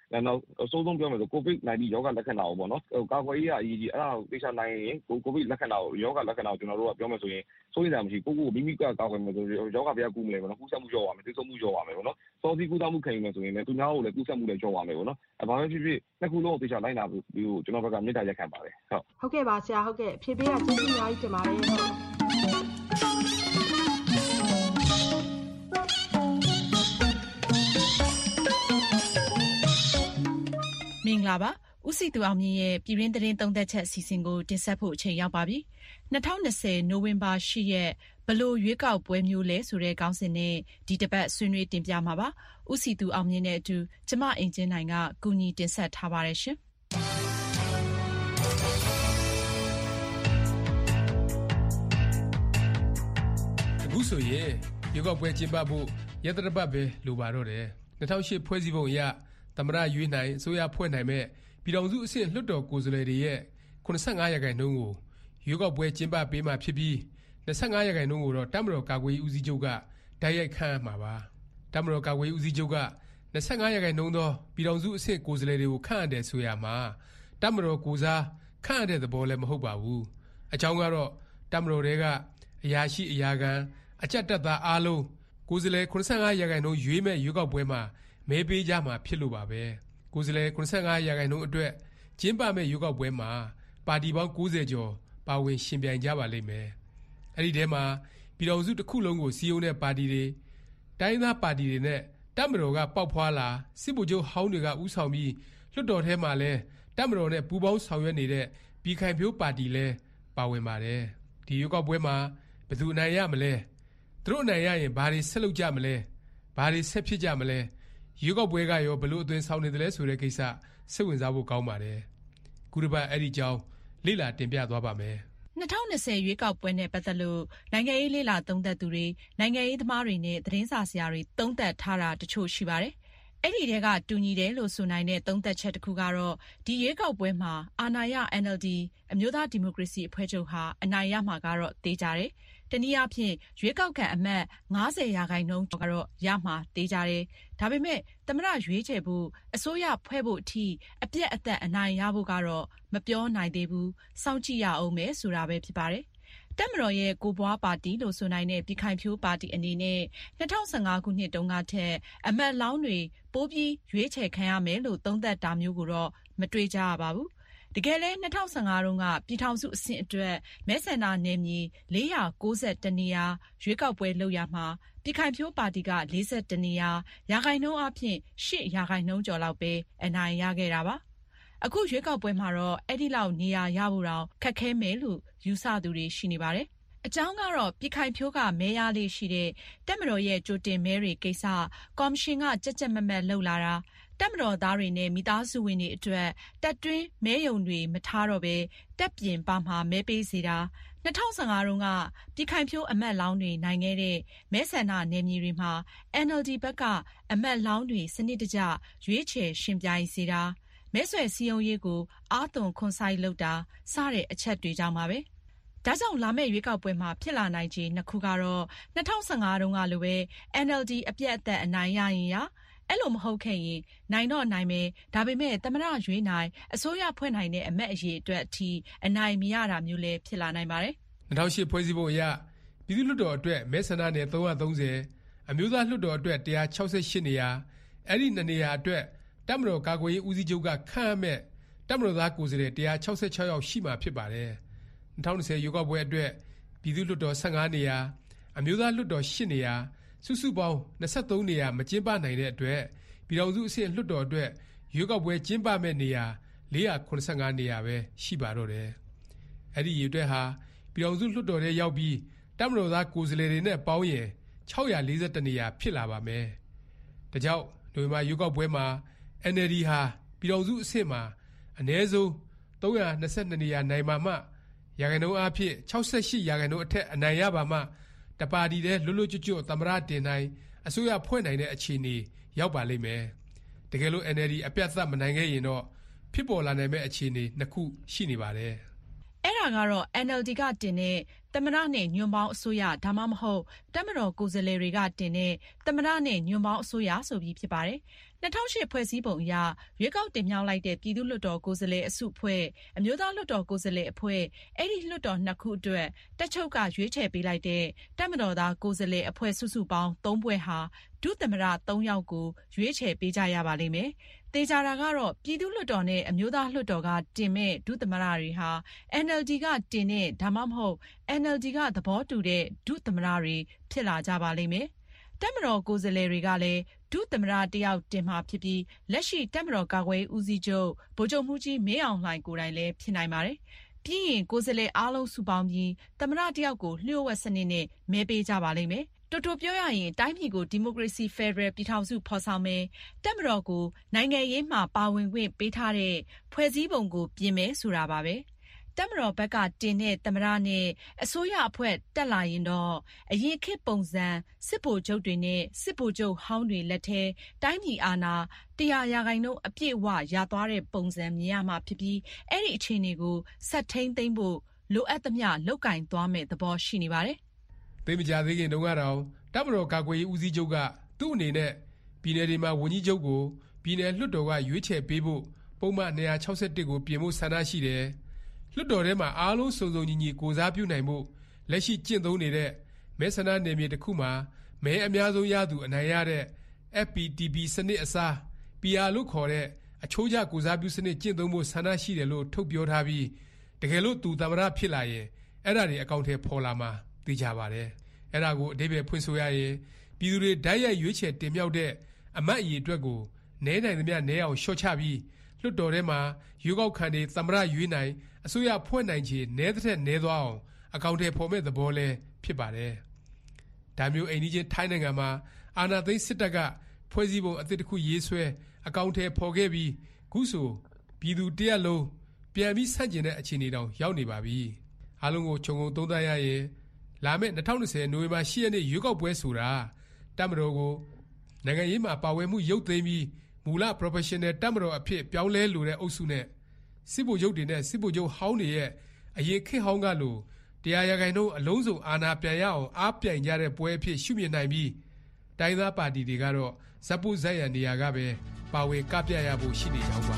နောက်အစိုးဆုံးပြောမယ်ဆို COVID-19 ရောဂါလက္ခဏာကိုပေါ့နော်ကာကွယ်ရေးအရေးကြီးအဲ့ဒါကိုသိချနိုင်ရင် COVID လက္ခဏာကိုရောဂါလက္ခဏာကိုကျွန်တော်တို့ကပြောမယ်ဆိုရင်စိုးရိမ်စရာမရှိကိုမိမိကကာကွယ်မယ်ဆိုရင်ရောဂါပြကူးမလဲပေါ့နော်ကူးစက်မှုရောပါမယ်သိဆုံးမှုရောပါမယ်ပေါ့နော်စောစီးကူးသားမှုခံယူမယ်ဆိုရင်လည်းသူများကိုလည်းကူးစက်မှုလည်းရောပါမယ်ပေါ့နော်ဘာပဲဖြစ်ဖြစ်နှစ်ခုလုံးကိုသိချလိုက်နာပြီးကျွန်တော်ဘက်ကမေတ္တာရက်ခံပါတယ်ဟုတ်ကဲ့ပါဆရာဟုတ်ကဲ့အဖြေပေးတာကျေးဇူးအများကြီးတင်ပါတယ်မင်္ဂလာပါဦးစီသူအောင်မြင့်ရဲ့ပြည်တွင်းသတင်းသုံးသပ်ချက်အစီအစဉ်ကိုတင်ဆက်ဖို့အချိန်ရောက်ပါပြီ2020နိုဝင်ဘာ10ရက်ဘလို့ရွေးကောက်ပွဲမျိုးလဲဆိုတဲ့ခေါင်းစဉ်နဲ့ဒီတစ်ပတ်ဆွေးနွေးတင်ပြမှာပါဦးစီသူအောင်မြင့်နဲ့အတူကျမအင်ဂျင်နိုင်ကကူညီတင်ဆက်ထားပါတယ်ရှင်အခုဆိုရင်ရွေးကောက်ပွဲကျင်းပဖို့ရက်သတ္တပတ်ပဲလိုပါတော့တယ်2008ဖွဲ့စည်းပုံအရသမ္မတရွေးနိုင်အစိုးရဖွဲ့နိုင်မဲ့ပြည်ထောင်စုအဆင့်လွှတ်တော်ကိုယ်စားလှယ်တွေရဲ့85%ကိုရွေးကောက်ပွဲကျင်းပပေးမှဖြစ်ပြီး25%ကိုတော့တပ်မတော်ကာကွယ်ရေးဦးစီးချုပ်ကတိုက်ရိုက်ခန့်အပ်မှာပါတပ်မတော်ကာကွယ်ရေးဦးစီးချုပ်က25%သောပြည်ထောင်စုအဆင့်ကိုယ်စားလှယ်တွေကိုခန့်အပ်တယ်ဆိုရမှာတပ်မတော်ကိုစားခန့်အပ်တဲ့သဘောလည်းမဟုတ်ပါဘူးအကြောင်းကတော့တပ်မတော်တွေကအရာရှိအရာခံအကြက်တက်သားအားလုံးကိုယ်စားလှယ်85%ရွေးမဲ့ရွေးကောက်ပွဲမှာမဲပေးကြမှာဖြစ်လို့ပါပဲကိုယ်စားလှယ်85%အတွက်ကျင်းပမဲ့ရွေးကောက်ပွဲမှာပါတီပေါင်း90ကျော်ပါဝင်ရှင်ပြိုင်ကြပါလိမ့်မယ်အဲ့ဒီထဲမှာပြည်ထောင်စုတစ်ခုလုံးကိုစီယုံတဲ့ပါတီတွေတိုင်းသားပါတီတွေနဲ့တပ်မတော်ကပေါက်ဖွာလာစစ်ဗိုလ်ချုပ်ဟောင်းတွေကဥဆောင်ပြီးလွှတ်တော်ထဲမှာလဲတပ်မတော်နဲ့ပူးပေါင်းဆောင်ရွက်နေတဲ့ပြည်ခိုင်ဖြိုးပါတီလဲပါဝင်ပါတယ်ဒီရွေးကောက်ပွဲမှာဘယ်သူအနိုင်ရမလဲသူတို့အနိုင်ရရင်ဘာတွေဆက်လုပ်ကြမလဲဘာတွေဆက်ဖြစ်ကြမလဲရွေးကောက်ပွဲကရောဘလို့အသွင်ဆောင်နေတယ်လဲဆိုတဲ့ကိစ္စစိတ်ဝင်စားဖို့ကောင်းပါတယ်ခုတစ်ပတ်အဲ့ဒီကြောင်းလေ့လာတင်ပြသွားပါမယ် 2020ရွေးကောက်ပွဲနဲ့ပတ်သက်လို့နိုင်ငံရေးလေ့လာသုံးသပ်သူတွေနိုင်ငံရေးသမားတွေနဲ့သတင်းစာဆရာတွေသုံးသပ်ထားတာတချို့ရှိပါတယ်အဲ့ဒီတဲကတူညီတယ်လို့ဆိုနိုင်တဲ့သုံးသပ်ချက်တစ်ခုကတော့ဒီရွေးကောက်ပွဲမှာအာဏာရ NLD အမျိုးသားဒီမိုကရေစီအဖွဲ့ချုပ်ဟာအနိုင်ရမှာကတော့သေချာတယ်တနည်းအားဖြင့်ရွေးကောက်ခံအမတ်90%ကတော့ရမှာသေချာတယ်ဒါပေမဲ့သမ္မတရွေးချယ်ဖို့အစိုးရဖွဲ့ဖို့အထိအပြည့်အသက်အနိုင်ရဖို့ကတော့မပြောနိုင်သေးဘူးစောင့်ကြည့်ရအောင်မယ်ဆိုတာပဲဖြစ်ပါတယ်တပ်မတော်ရဲ့ကိုပွားပါတီလို့ဆိုနိုင်တဲ့ပြည်ခိုင်ဖြိုးပါတီအနေနဲ့2015ခုနှစ်တုန်းကထက်အမတ်လောင်းတွေပိုပြီးရွေးချယ်ခံရမယ်လို့သုံးသပ်တာမျိုးကိုတော့မတွေ့ကြရပါဘူးတကယ်လဲ2015တုန်းကပြည်ထောင်စုအဆင့်အတွက်မဲဆန္ဒနယ်မြေ491နေရာရွေးကောက်ပွဲလုပ်ရမှာပြည်ခိုင်ဖြိုးပါတီက41နေရာရာခိုင်နှုန်းအပြင်8%ကျော်လောက်ပဲအနိုင်ရခဲ့တာပါအခုရွေးကောက်ပွဲမှာတော့အဲ့ဒီလောက်နေရာရဖို့တော့ခက်ခဲမယ်လို့ယူဆသူတွေရှိနေပါတယ်အကြောင်းကတော့ပြည်ခိုင်ဖြိုးကမဲရလေးရှိတဲ့တပ်မတော်ရဲ့ကြိုတင်မဲတွေကိစ္စကော်မရှင်ကကြက်ကြက်မက်မက်လှုပ်လာတာတပ်မတော်သားတွေနဲ့မိသားစုဝင်တွေအတွက်တပ်တွင်းမဲယုံတွေမထားတော့ပဲတပ်ပြင်ပမှာမဲပေးစေတာ2015တုန်းကပြည်ခိုင်ဖြိုးအမတ်လောင်းတွေနိုင်ခဲ့တဲ့မဲဆန္ဒနယ်မြေတွေမှာ NLD ဘက်ကအမတ်လောင်းတွေစနစ်တကျရွေးချယ်ရှင်ပြိုင်စေတာမဲဆွယ်စည်းရုံးရေးကိုအားသွန်ခွန်စိုက်လုပ်တာစတဲ့အချက်တွေကြောင့်ပါပဲဒါကြောင့်လာမယ့်ရွေးကောက်ပွဲမှာဖြစ်လာနိုင်ခြေနှစ်ခုကတော့2015တုန်းကလိုပဲ NLD အပြတ်အသက်အနိုင်ရရင်ရအဲ့လိုမဟုတ်ခဲ့ရင်နိုင်တော့နိုင်မယ်ဒါပေမဲ့သမ္မတရွေးနိုင်အစိုးရဖွဲ့နိုင်တဲ့အမတ်အရေးအတွက်အထိအနိုင်မရတာမျိုးလည်းဖြစ်လာနိုင်ပါတယ် 2008ဖွဲ့စည်းပုံအရပြည်သူ့လွှတ်တော်အတွက်မဲဆန္ဒနယ်330အမျိုးသားလွှတ်တော်အတွက်168နေရာအဲ့ဒီ2နေရာအတွက်တပ်မတော်ကာကွယ်ရေးဦးစီးချုပ်ကခန့်အပ်မဲ့တပ်မတော်သားကိုယ်စားလှယ်166ယောက်ရှိမှဖြစ်ပါတယ်2020ရွေးကောက်ပွဲအတွက်ပြည်သူ့လွှတ်တော်15နေရာအမျိုးသားလွှတ်တော်8နေရာစုစုပေါင်း23နေရာမကျင်းပနိုင်တဲ့အတွက်ပြည်ထောင်စုအဆင့်လွှတ်တော်အတွက်ရွေးကောက်ပွဲကျင်းပမဲ့နေရာ485နေရာပဲရှိပါတော့တယ်အဲ့ဒီရေအတွက်ဟာပြည်ထောင်စုလွှတ်တော်ထဲရောက်ပြီးတပ်မတော်သားကိုယ်စားလှယ်တွေနဲ့ပေါင်းရင်641နေရာဖြစ်လာပါမယ်ဒါကြောင့်နိုဝင်ဘာရွေးကောက်ပွဲမှာNLD ဟာပြည်ထောင်စုအဆင့်မှာအနည်းဆုံး322နေရာနိုင်ပါမှရာခိုင်နှုန်းအားဖြင့်68%အထက်အနိုင်ရပါမှတပါတီတဲ့လွတ်လွတ်ကျွတ်ကျွတ်သမ္မတတင်နိုင်အစိုးရဖွဲ့နိုင်တဲ့အခြေအနေရောက်ပါလိမ့်မယ်တကယ်လို့ NLD အပြတ်သက်မနိုင်ခဲ့ရင်တော့ဖြစ်ပေါ်လာနိုင်မဲ့အခြေအနေနှစ်ခုရှိနေပါတယ်အဲ့ဒါကတော့ NLD ကတင်တဲ့သမ္မတနဲ့ညွန့်ပေါင်းအစိုးရဒါမှမဟုတ်တပ်မတော်ကိုယ်စားလှယ်တွေကတင်တဲ့သမ္မတနဲ့ညွန့်ပေါင်းအစိုးရဆိုပြီးဖြစ်ပါတယ် 2008 ဖွဲ့စည်းပုံအရရွေးကောက်တင်မြှောက်လိုက်တဲ့ပြည်သူ့လွှတ်တော်ကိုယ်စားလှယ်အစုအဖွဲ့အမျိုးသားလွှတ်တော်ကိုယ်စားလှယ်အဖွဲ့အဲ့ဒီလွှတ်တော်2ခုအတွက်တပ်ချုပ်ကရွေးချယ်ပေးလိုက်တဲ့တပ်မတော်သားကိုယ်စားလှယ်အဖွဲ့စုစုပေါင်း3ဖွဲ့ဟာဒုသမ္မတ3ယောက်ကိုရွေးချယ်ပေးကြရပါလိမ့်မယ်။သေချာတာကတော့ပြည်သူ့လွှတ်တော်နဲ့အမျိုးသားလွှတ်တော်ကတင်မဲ့ဒုသမ္မတတွေဟာ NLD ကတင်တဲ့ဒါမှမဟုတ် NLD ကသဘောတူတဲ့ဒုသမ္မတတွေဖြစ်လာကြပါလိမ့်မယ်။တပ်မတော်ကိုယ်စားလှယ်တွေကလည်းဒုသမ္မတတယောက်တင်မှာဖြစ်ပြီးလက်ရှိတပ်မတော်ကာကွယ်ဦးစီးချုပ်ဗိုလ်ချုပ်မှူးကြီးမင်းအောင်လှိုင်ကိုယ်တိုင်လည်းဖြစ်နိုင်ပါတယ်။ပြီးရင်ကိုယ်စားလှယ်အားလုံးစုပေါင်းပြီးသမ္မတတယောက်ကိုလျှို့ဝှက်စနစ်နဲ့မဲပေးကြပါလိမ့်မယ်။တိုပြောရရင်တိုင်းပြည်ကိုဒီမိုကရေစီဖက်ဒရယ်ပြည်ထောင်စုဖော်ဆောင်မယ်တပ်မတော်ကိုနိုင်ငံရေးမှာပါဝင်ခွင့်ပေးထားတဲ့ဖွဲ့စည်းပုံကိုပြင်မယ်ဆိုတာပါပဲတပ်မတော်ဘက်ကတင်တဲ့သမ္မတနဲ့အစိုးရအဖွဲ့တက်လာရင်တော့အရင်ခေတ်ပုံစံစစ်ဗိုလ်ချုပ်တွေနဲ့စစ်ဗိုလ်ချုပ်ဟောင်းတွေလက်ထဲတိုင်းပြည်အာဏာ100%အပြည့်အဝရသွားတဲ့ပုံစံမြင်ရမှာဖြစ်ပြီးအဲ့ဒီအခြေအနေကိုဆက်ထိန်းသိမ်းဖို့လိုအပ်သမျှလောက်ကင်သွားမဲ့သဘောရှိနေပါတယ်သိမကြသေးခင်တုန်းကတော့တပ်မတော်ကာကွယ်ရေးဦးစီးချုပ်ကသူ့အနေနဲ့ပြည်내တွေမှာဝန်ကြီးချုပ်ကိုပြည်내လွှတ်တော်ကရွေးချယ်ပေးဖို့ပုံမှန်261ကိုပြင်ဖို့ဆန္ဒရှိတယ်။လွှတ်တော်ထဲမှာအားလုံးစုံစုံညီညီကိုစားပြုနိုင်ဖို့လက်ရှိကျင့်သုံးနေတဲ့မဲဆန္ဒနယ်မြေတစ်ခုမှာမဲအများဆုံးရသူအနိုင်ရတဲ့ FPTP စနစ်အစား PR လို့ခေါ်တဲ့အချိုးကျကိုစားပြုစနစ်ကျင့်သုံးဖို့ဆန္ဒရှိတယ်လို့ထုတ်ပြောထားပြီးတကယ်လို့သူသမ္မတဖြစ်လာရင်အဲ့ဒါတွေအကောင့်ထဲပေါ်လာမှာသိကြပါတယ်။အဲ့ဒါကိုအဓိပ္ပာယ်ဖွင့်ဆိုရရင်ပြည်သူတွေဓာတ်ရိုက်ရွေးချယ်တင်မြှောက်တဲ့အမတ်အရေအတွက်ကိုနည်းနိုင်သမျှနည်းအောင်လျှော့ချပြီးလွှတ်တော်ထဲမှာရွေးကောက်ခံတွေသမ္မတရွေးနိုင်အစိုးရဖွဲ့နိုင်ချေနည်းတဲ့နည်းသွားအောင်အကောင့်ထဲပေါ်မဲ့သဘောလဲဖြစ်ပါတယ်။ဒါမျိုးအိမ်ကြီးချင်းထိုင်းနိုင်ငံမှာအာဏာသိမ်းစစ်တပ်ကဖွဲ့စည်းပုံအသစ်တစ်ခုရေးဆွဲအကောင့်ထဲပေါ်ခဲ့ပြီးခုဆိုပြည်သူတရက်လုံးပြန်ပြီးဆန့်ကျင်တဲ့အခြေအနေတောင်ရောက်နေပါပြီ။အားလုံးကိုခြုံငုံသုံးသပ်ရရင်လာမယ့်2020နိုဝင်ဘာ10ရက်နေ့ရွေးကောက်ပွဲဆိုတာတပ်မတော်ကိုနိုင်ငံရေးမှာပါဝင်မှုရုပ်သိမ်းပြီးမူလ professional တပ်မတော်အဖြစ်ပြောင်းလဲလိုတဲ့အုပ်စုနဲ့စစ်ဗိုလ်ချုပ်တွေနဲ့စစ်ဗိုလ်ချုပ်ဟောင်းတွေရဲ့အရင်ခေတ်ဟောင်းကလို100%အလုံးစုံအာဏာပြန်ရအောင်အားပြိုင်ကြတဲ့ပွဲအဖြစ်ရှုမြင်နိုင်ပြီးတိုင်းသားပါတီတွေကတော့ဇက်ပုဇက်ရန်နေရာကပဲပါဝင်ကပြရဖို့ရှိနေကြောင်းပါ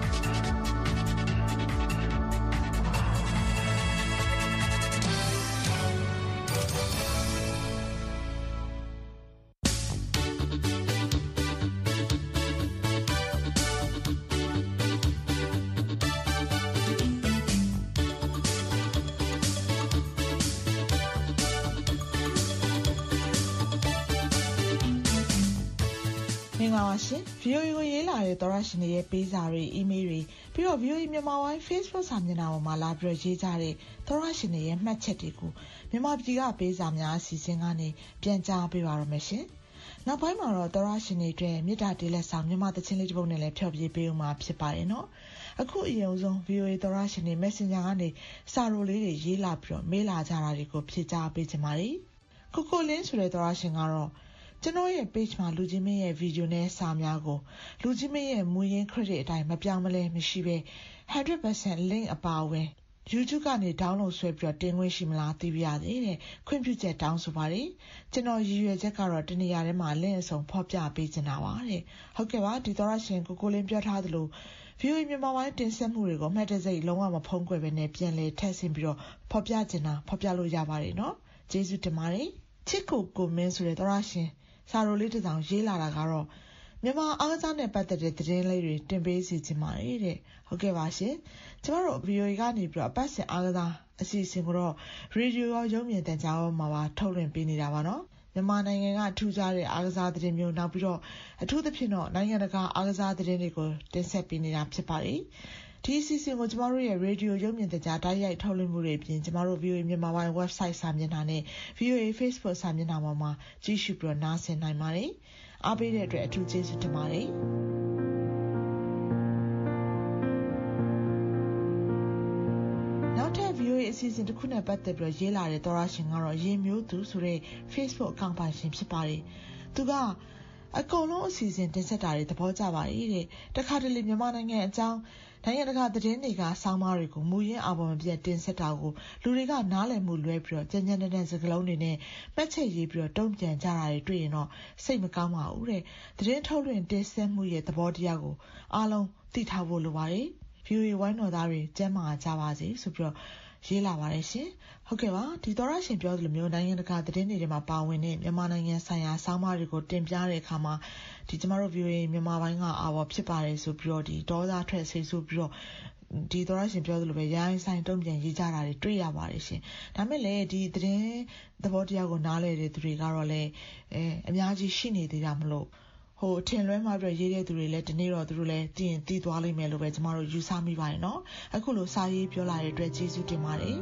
မင်္ဂလာပါရှင် VOA ကိုရေးလာတဲ့သောရရှင်တွေရဲ့ပေးစာတွေ email တွေပြီးတော့ VOA မြန်မာပိုင်း Facebook စာမျက်နှာပေါ်မှာလာပြီးရေးကြတဲ့သောရရှင်တွေရဲ့မှတ်ချက်တွေကိုမြန်မာပြည်ကပေးစာများအစီအစဉ်ကနေပြန်ကြားပေးပါရမယ်ရှင်နောက်ပိုင်းမှာတော့သောရရှင်တွေအတွက်မေတ္တာတေးလက်ဆောင်မြန်မာသချင်းလေးတစ်ပုဒ်နဲ့လည်းဖျော်ဖြေပေးဦးမှာဖြစ်ပါတယ်နော်အခုအရင်ဆုံး VOA သောရရှင်တွေ Messenger ကနေစာရိုလေးတွေရေးလာပြီးတော့မေးလာကြတာတွေကိုဖြေကြားပေးကြပါမယ်ကိုကိုလင်းဆိုတဲ့သောရရှင်ကတော့ကျွန်တော်ရဲ့ page မှာလူကြီးမင်းရဲ့ video နဲ့စာများကိုလူကြီးမင်းရဲ့မူရင်း credit အတိုင်းမပြောင်းမလဲမရှိပဲ 100% link အပါအဝင် YouTube ကနေ download ဆွဲပြီးတော့တင်ခွင့်ရှိမလားသိပြရသေးတယ်ခွင့်ပြုချက်တောင်းဆိုပါတယ်ကျွန်တော်ရည်ရွယ်ချက်ကတော့တနေရာထဲမှာ link အစုံဖော်ပြပေးချင်တာပါတဲ့ဟုတ်ကဲ့ပါဒီသောရရှင်ကိုကိုလင်းပြောထားသလို VOA မြန်မာပိုင်းတင်ဆက်မှုတွေကိုမှတ်တစိတ်လုံးဝမဖုံးကွယ်ပဲနဲ့ပြန်လဲထည့်ဆင်ပြီးတော့ဖော်ပြချင်တာဖော်ပြလို့ရပါတယ်နော်ကျေးဇူးတင်ပါတယ်ချစ်ကိုမင်းဆိုတဲ့သောရရှင်စာရိုလေးတစ်စောင်ရေးလာတာကတော့မြန်မာအားကစားနဲ့ပတ်သက်တဲ့သတင်းလေးတွေတင်ပေးစီချင်ပါတယ်တဲ့ဟုတ်ကဲ့ပါရှင်ကျမတို့ VOA ကနေပြီးတော့အပတ်စဉ်အားကစားအစီအစဉ်ကိုတော့ရေဒီယိုရောရုပ်မြင်သံကြားရောမှာပါထုတ်လွှင့်ပေးနေတာပါနော်မြန်မာနိုင်ငံကထူးခြားတဲ့အားကစားသတင်းမျိုးနောက်ပြီးတော့အထူးသဖြင့်တော့နိုင်ငံတကာအားကစားသတင်းတွေကိုတင်ဆက်ပေးနေတာဖြစ်ပါတယ်ဒီအစီအစဉ်ကိုကျမတို့ရဲ့ရေဒီယိုရုပ်မြင်သံကြားတိုက်ရိုက်ထုတ်လွှင့်မှုတွေအပြင်ကျမတို့ VOA မြန်မာပိုင်း website စာမျက်နှာနဲ့ VOA Facebook စာမျက်နှာပေါ်မှာကြည့်ရှုပြီးတော့နားဆင်နိုင်ပါတယ်။အားပေးတဲ့အတွက်အထူးကျေးဇူးတင်ပါတယ်။နောက်ထပ် VOA အစီအစဉ်တစ်ခုနဲ့ပတ်သက်ပြီးရေးလာတဲ့သောရရှင်ကတော့ရေမျိုးသူဆိုတဲ့ Facebook အကောင့်ပိုင်ရှင်ဖြစ်ပါတယ်။သူကအကုန်လုံးအစီအစဉ်တင်ဆက်တာတွေသဘောကျပါတယ်တဲ့တခါတလေမြန်မာနိုင်ငံအကြောင်းနိုင်ငံတကာသတင်းတွေကစောင်းမတွေကိုမူရင်းအာပေါ်မပြတ်တင်ဆက်တာကိုလူတွေကနားလည်မှုလွဲပြီးတော့ကြမ်းကြမ်းတမ်းတမ်းစကားလုံးတွေနဲ့မှတ်ချက်ရေးပြီးတော့တုံ့ပြန်ကြတာတွေတွေ့ရင်တော့စိတ်မကောင်းပါဘူးတဲ့သတင်းထုတ်လွှင့်တင်ဆက်မှုရဲ့သဘောတရားကိုအားလုံးသိထားဖို့လိုပါတယ် VOA ဝိုင်းတော်သားတွေကျမ်းမာကြပါစေဆိုပြီးတော့ရေးလာပါတယ်ရှင်ဟုတ်ကဲ့ပါဒီသောရရှင်ပြောသလိုမျိုးနိုင်ငံတကာသတင်းတွေမှာပါဝင်တဲ့မြန်မာနိုင်ငံဆိုင်ရာစောင်းမတွေကိုတင်ပြတဲ့အခါမှာဒီကျမတို့ VOA မြန်မာပိုင်းကအာဘော်ဖြစ်ပါတယ်ဆိုပြီးတော့ဒီဒေါသထွက်ဆိတ်ဆိုပြီးတော့ဒီသောရရှင်ပြောသလိုပဲရိုင်းဆိုင်တုံ့ပြန်ရေးကြတာတွေတွေ့ရပါတယ်ရှင်ဒါမဲ့လည်းဒီသတင်းသဘောတရားကိုနားလည်တဲ့သူတွေကတော့လည်းအများကြီးရှိနေသေးတာမလို့ဟိုထင်လွဲမှာပြရေးတဲ့သူတွေလည်းဒီနေ့တော့သူတို့လည်းတည်ရင်တည်သွားလိမ့်မယ်လို့ပဲကျမတို့ယူဆမိပါတယ်နော်အခုလိုစာရေးပြောလာတဲ့အတွက်ကျေးဇူးတင်ပါတယ်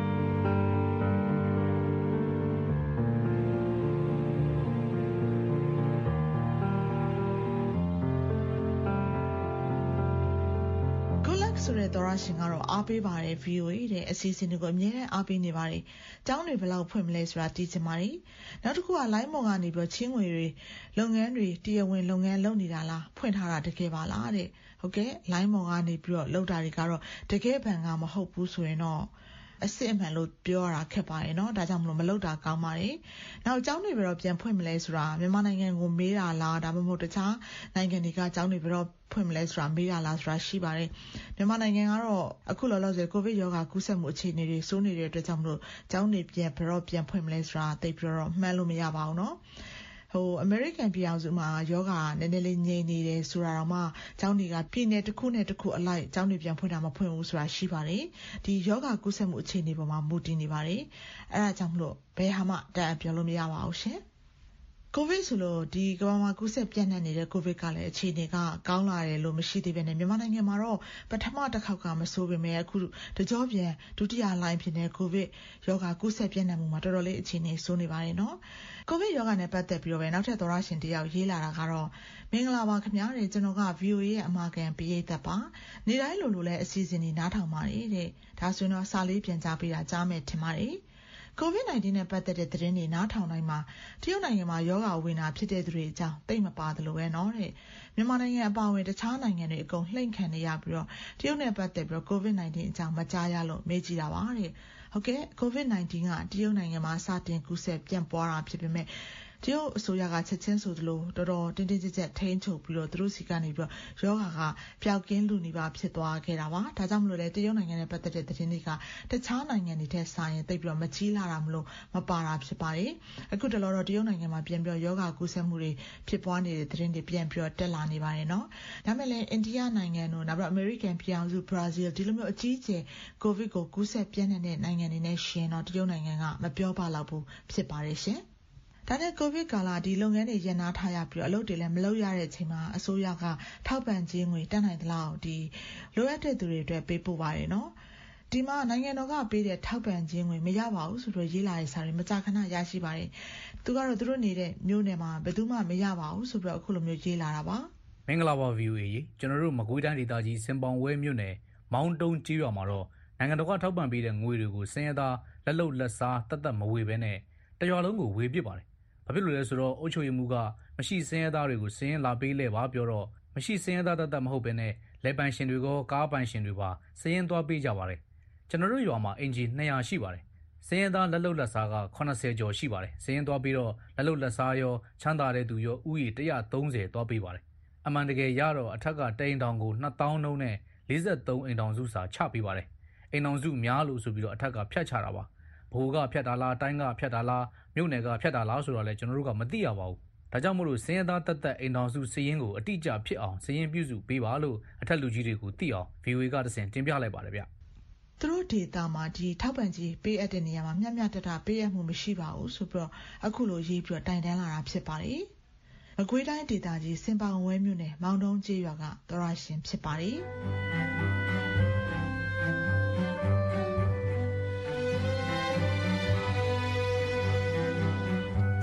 ဆိုတဲ့သောရရှင်ကတော့အားပေးပါတယ် VOA တဲ့အစီအစဉ်တွေကိုအမြဲတမ်းအားပေးနေပါတယ်။ကျောင်းတွေဘယ်လောက်ဖွင့်မလဲဆိုတာသိချင်ပါတယ်။နောက်တစ်ခုက line ပေါ်ကနေပြီးချင်းငွေတွေလုပ်ငန်းတွေတရားဝင်လုပ်ငန်းလုပ်နေတာလားဖွင့်ထားတာတကယ်ပါလားတဲ့။ဟုတ်ကဲ့ line ပေါ်ကနေပြီးတော့လုပ်တာတွေကတော့တကယ်ဘန်ကမဟုတ်ဘူးဆိုရင်တော့အစစ်အမှန်လို့ပြောရတာခက်ပါတယ်နော်ဒါကြောင့်မလို့မလုပ်တာကောင်းပါတယ်နောက်ကျောင်းတွေဘယ်တော့ပြန်ဖွင့်မလဲဆိုတာမြန်မာနိုင်ငံကိုမေးတာလားဒါမှမဟုတ်တခြားနိုင်ငံတွေကကျောင်းတွေဘယ်တော့ဖွင့်မလဲဆိုတာမေးတာလားဆိုတာရှိပါတယ်မြန်မာနိုင်ငံကတော့အခုလောလောဆယ်ကိုဗစ်ရောဂါကူးစက်မှုအခြေအနေတွေစိုးနေတဲ့အတွက်ကြောင့်မလို့ကျောင်းတွေဘယ်တော့ပြန်ဖွင့်မလဲဆိုတာသိပြီးတော့မှန်းလို့မရပါဘူးနော်အမေရိကန်ပြည်အောင်စုမှာယောဂနည်းနည်းလေးငြိမ်နေတယ်ဆိုတာတော့မှကျောင်းတွေကပြည်နယ်တစ်ခုနဲ့တစ်ခုအလိုက်ကျောင်းတွေပြန်ဖွင့်တာမဖွင့်ဘူးဆိုတာရှိပါတယ်ဒီယောဂကူးစက်မှုအခြေအနေပေါ်မှာမူတည်နေပါတယ်အဲဒါကြောင့်မလို့ဘယ်ဟာမှတန်အပြောလို့မရပါဘူးရှင်ကိုဗစ်ဆိုလို့ဒီကမ္ဘာမှာကူးစက်ပြန့်နှံ့နေတဲ့ကိုဗစ်ကလည်းအခြေအနေကကောင်းလာတယ်လို့မရှိသေးပဲနဲ့မြန်မာနိုင်ငံမှာတော့ပထမတစ်ခေါက်ကမဆိုးပေမဲ့အခုတကြောပြန်ဒုတိယလှိုင်းဖြစ်တဲ့ကိုဗစ်ရောဂါကူးစက်ပြန့်နှံ့မှုမှာတော်တော်လေးအခြေအနေဆိုးနေပါတယ်နော်ကိုဗစ်ရောဂါနဲ့ပတ်သက်ပြီးတော့ပဲနောက်ထပ်သောရရှင်တယောက်ရေးလာတာကတော့မင်္ဂလာပါခင်ဗျာတဲ့ကျွန်တော်က VOA ရဲ့အမှာခံပရိသတ်ပါနေတိုင်းလိုလိုလဲအစီအစဉ်တွေနားထောင်ပါတယ်တဲ့ဒါဆိုရင်တော့စာလေးပြန်ကြားပေးတာကြားမယ်ထင်ပါတယ်COVID-19 နဲ့ပတ်သက်တဲ့သတင်းတွေနားထောင်တိုင်းမှာတရုတ်နိုင်ငံမှာယောဂဝင်တာဖြစ်တဲ့သူတွေအကြောင်းသိမပါသလိုပဲနော်တဲ့မြန်မာနိုင်ငံအပါအဝင်တခြားနိုင်ငံတွေအကုန်လှိမ့်ခံနေရပြီးတော့တရုတ်နဲ့ပတ်သက်ပြီးတော့ COVID-19 အကြောင်းမကြားရလို့မေးကြည့်တာပါတဲ့ဟုတ်ကဲ့ COVID-19 ကတရုတ်နိုင်ငံမှာစတင်ကူးစက်ပြန့်ပွားတာဖြစ်ပေမဲ့တရုတ်အစိုးရကချက်ချင်းဆိုသလိုတော်တော်တင်းတင်းကြပ်ကြပ်ထိန်းချုပ်ပြီးတော့သူတို့စီကနေပြီးတော့ယောဂါကပျောက်ကင်းလူနေပါဖြစ်သွားခဲ့တာပါဒါကြောင့်မလို့လေတရုတ်နိုင်ငံနဲ့ပတ်သက်တဲ့သတင်းတွေကတခြားနိုင်ငံတွေထက်စာရင်သိပြီးတော့မကြီးလာတာမလို့မပါတာဖြစ်ပါတယ်အခုတလောတော့တရုတ်နိုင်ငံမှာပြန်ပြီးတော့ယောဂါကူးစက်မှုတွေဖြစ်ပွားနေတဲ့သတင်းတွေပြန်ပြီးတော့တက်လာနေပါတယ်နော်ဒါမဲ့လည်းအိန္ဒိယနိုင်ငံတို့နောက်ပြီးအမေရိကန်ပြည်အောင်စုဘရာဇီးဒီလိုမျိုးအကြီးအကျယ်ကိုဗစ်ကိုကူးစက်ပြန့်နှံ့တဲ့နိုင်ငံတွေနဲ့ရှင်တော့တရုတ်နိုင်ငံကမပြောပါတော့ဘူးဖြစ်ပါတယ်ရှင်ဒါနဲ့ကိုဗစ်ကာလဒီလုပ်ငန်းတွေရပ်နားထားရပြီးတော့အလုပ်တွေလည်းမလုပ်ရတဲ့အချိန်မှာအစိုးရကထောက်ပံ့ကြေးငွေတတ်နိုင်သလောက်ဒီလိုအပ်တဲ့သူတွေအတွက်ပေးပို့ပါတယ်နော်ဒီမှာနိုင်ငံတော်ကပေးတဲ့ထောက်ပံ့ကြေးငွေမရပါဘူးဆိုတော့ရေးလာတဲ့စာတွေမကြာခဏရရှိပါတယ်သူကတော့သူတို့နေတဲ့မြို့နယ်မှာဘယ်သူမှမရပါဘူးဆိုတော့အခုလိုမျိုးရေးလာတာပါမင်္ဂလာပါ VOA ကျွန်တော်တို့မကွေးတိုင်းဒေသကြီးစင်ပေါင်ဝဲမြို့နယ်မောင်းတုံးကြီးရွာမှာတော့နိုင်ငံတော်ကထောက်ပံ့ပေးတဲ့ငွေတွေကိုစင်ရသားလက်လုံလက်စားတတ်မဝေဘဲနဲ့တရွာလုံးကိုဝေပစ်ပါတယ်ဘာဖြစ်လို့လဲဆိုတော့အုပ်ချုပ်ရေးမှူးကမရှိစင်းရဲသားတွေကိုစင်းလာပေးလဲပါပြောတော့မရှိစင်းရဲသားတတ်မဟုတ်ဘဲနဲ့လက်ပိုင်ရှင်တွေကကားပိုင်ရှင်တွေပါစင်းသွားပေးကြပါတယ်ကျွန်တော်တို့ရွာမှာအင်ဂျီ200ရှိပါတယ်စင်းရဲသားလက်လုံလက်စားက80ကျော်ရှိပါတယ်စင်းသွားပြီးတော့လက်လုံလက်စားရောချမ်းသာတဲ့သူရောဥယျာဉ်130သွားပေးပါတယ်အမှန်တကယ်ရတော့အထက်ကတိန်တောင်ကို2000နှုန်းနဲ့43အိမ်တောင်စုစာချပေးပါတယ်အိမ်တောင်စုများလို့ဆိုပြီးတော့အထက်ကဖြတ်ချတာပါဘိုးကဖြတ်တာလားတိုင်းကဖြတ်တာလားမြို့နယ်ကဖြတ်တာလားဆိုတော့လဲကျွန်တော်တို့ကမသိရပါဘူးဒါကြောင့်မို့လို့စင်းရသားတက်တက်အိမ်တော်စုစည်ရင်းကိုအတိအကျဖြစ်အောင်စည်ရင်းပြုစုပေးပါလို့အထက်လူကြီးတွေကိုသိအောင် VOA ကတဆင့်တင်ပြလိုက်ပါတယ်ဗျသူတို့ဒေတာမှာဒီထောက်ပံ့ကြေးပေးအပ်တဲ့နေရာမှာမျှမျှတတပေးအပ်မှုမရှိပါဘူးဆိုပြီးတော့အခုလိုရေးပြီးတော့တိုင်တန်းလာတာဖြစ်ပါတယ်မကွေးတိုင်းဒေတာကြီးစင်ပေါင်ဝဲမြို့နယ်မောင်တုံးကျေးရွာကသောရရှင်ဖြစ်ပါတယ်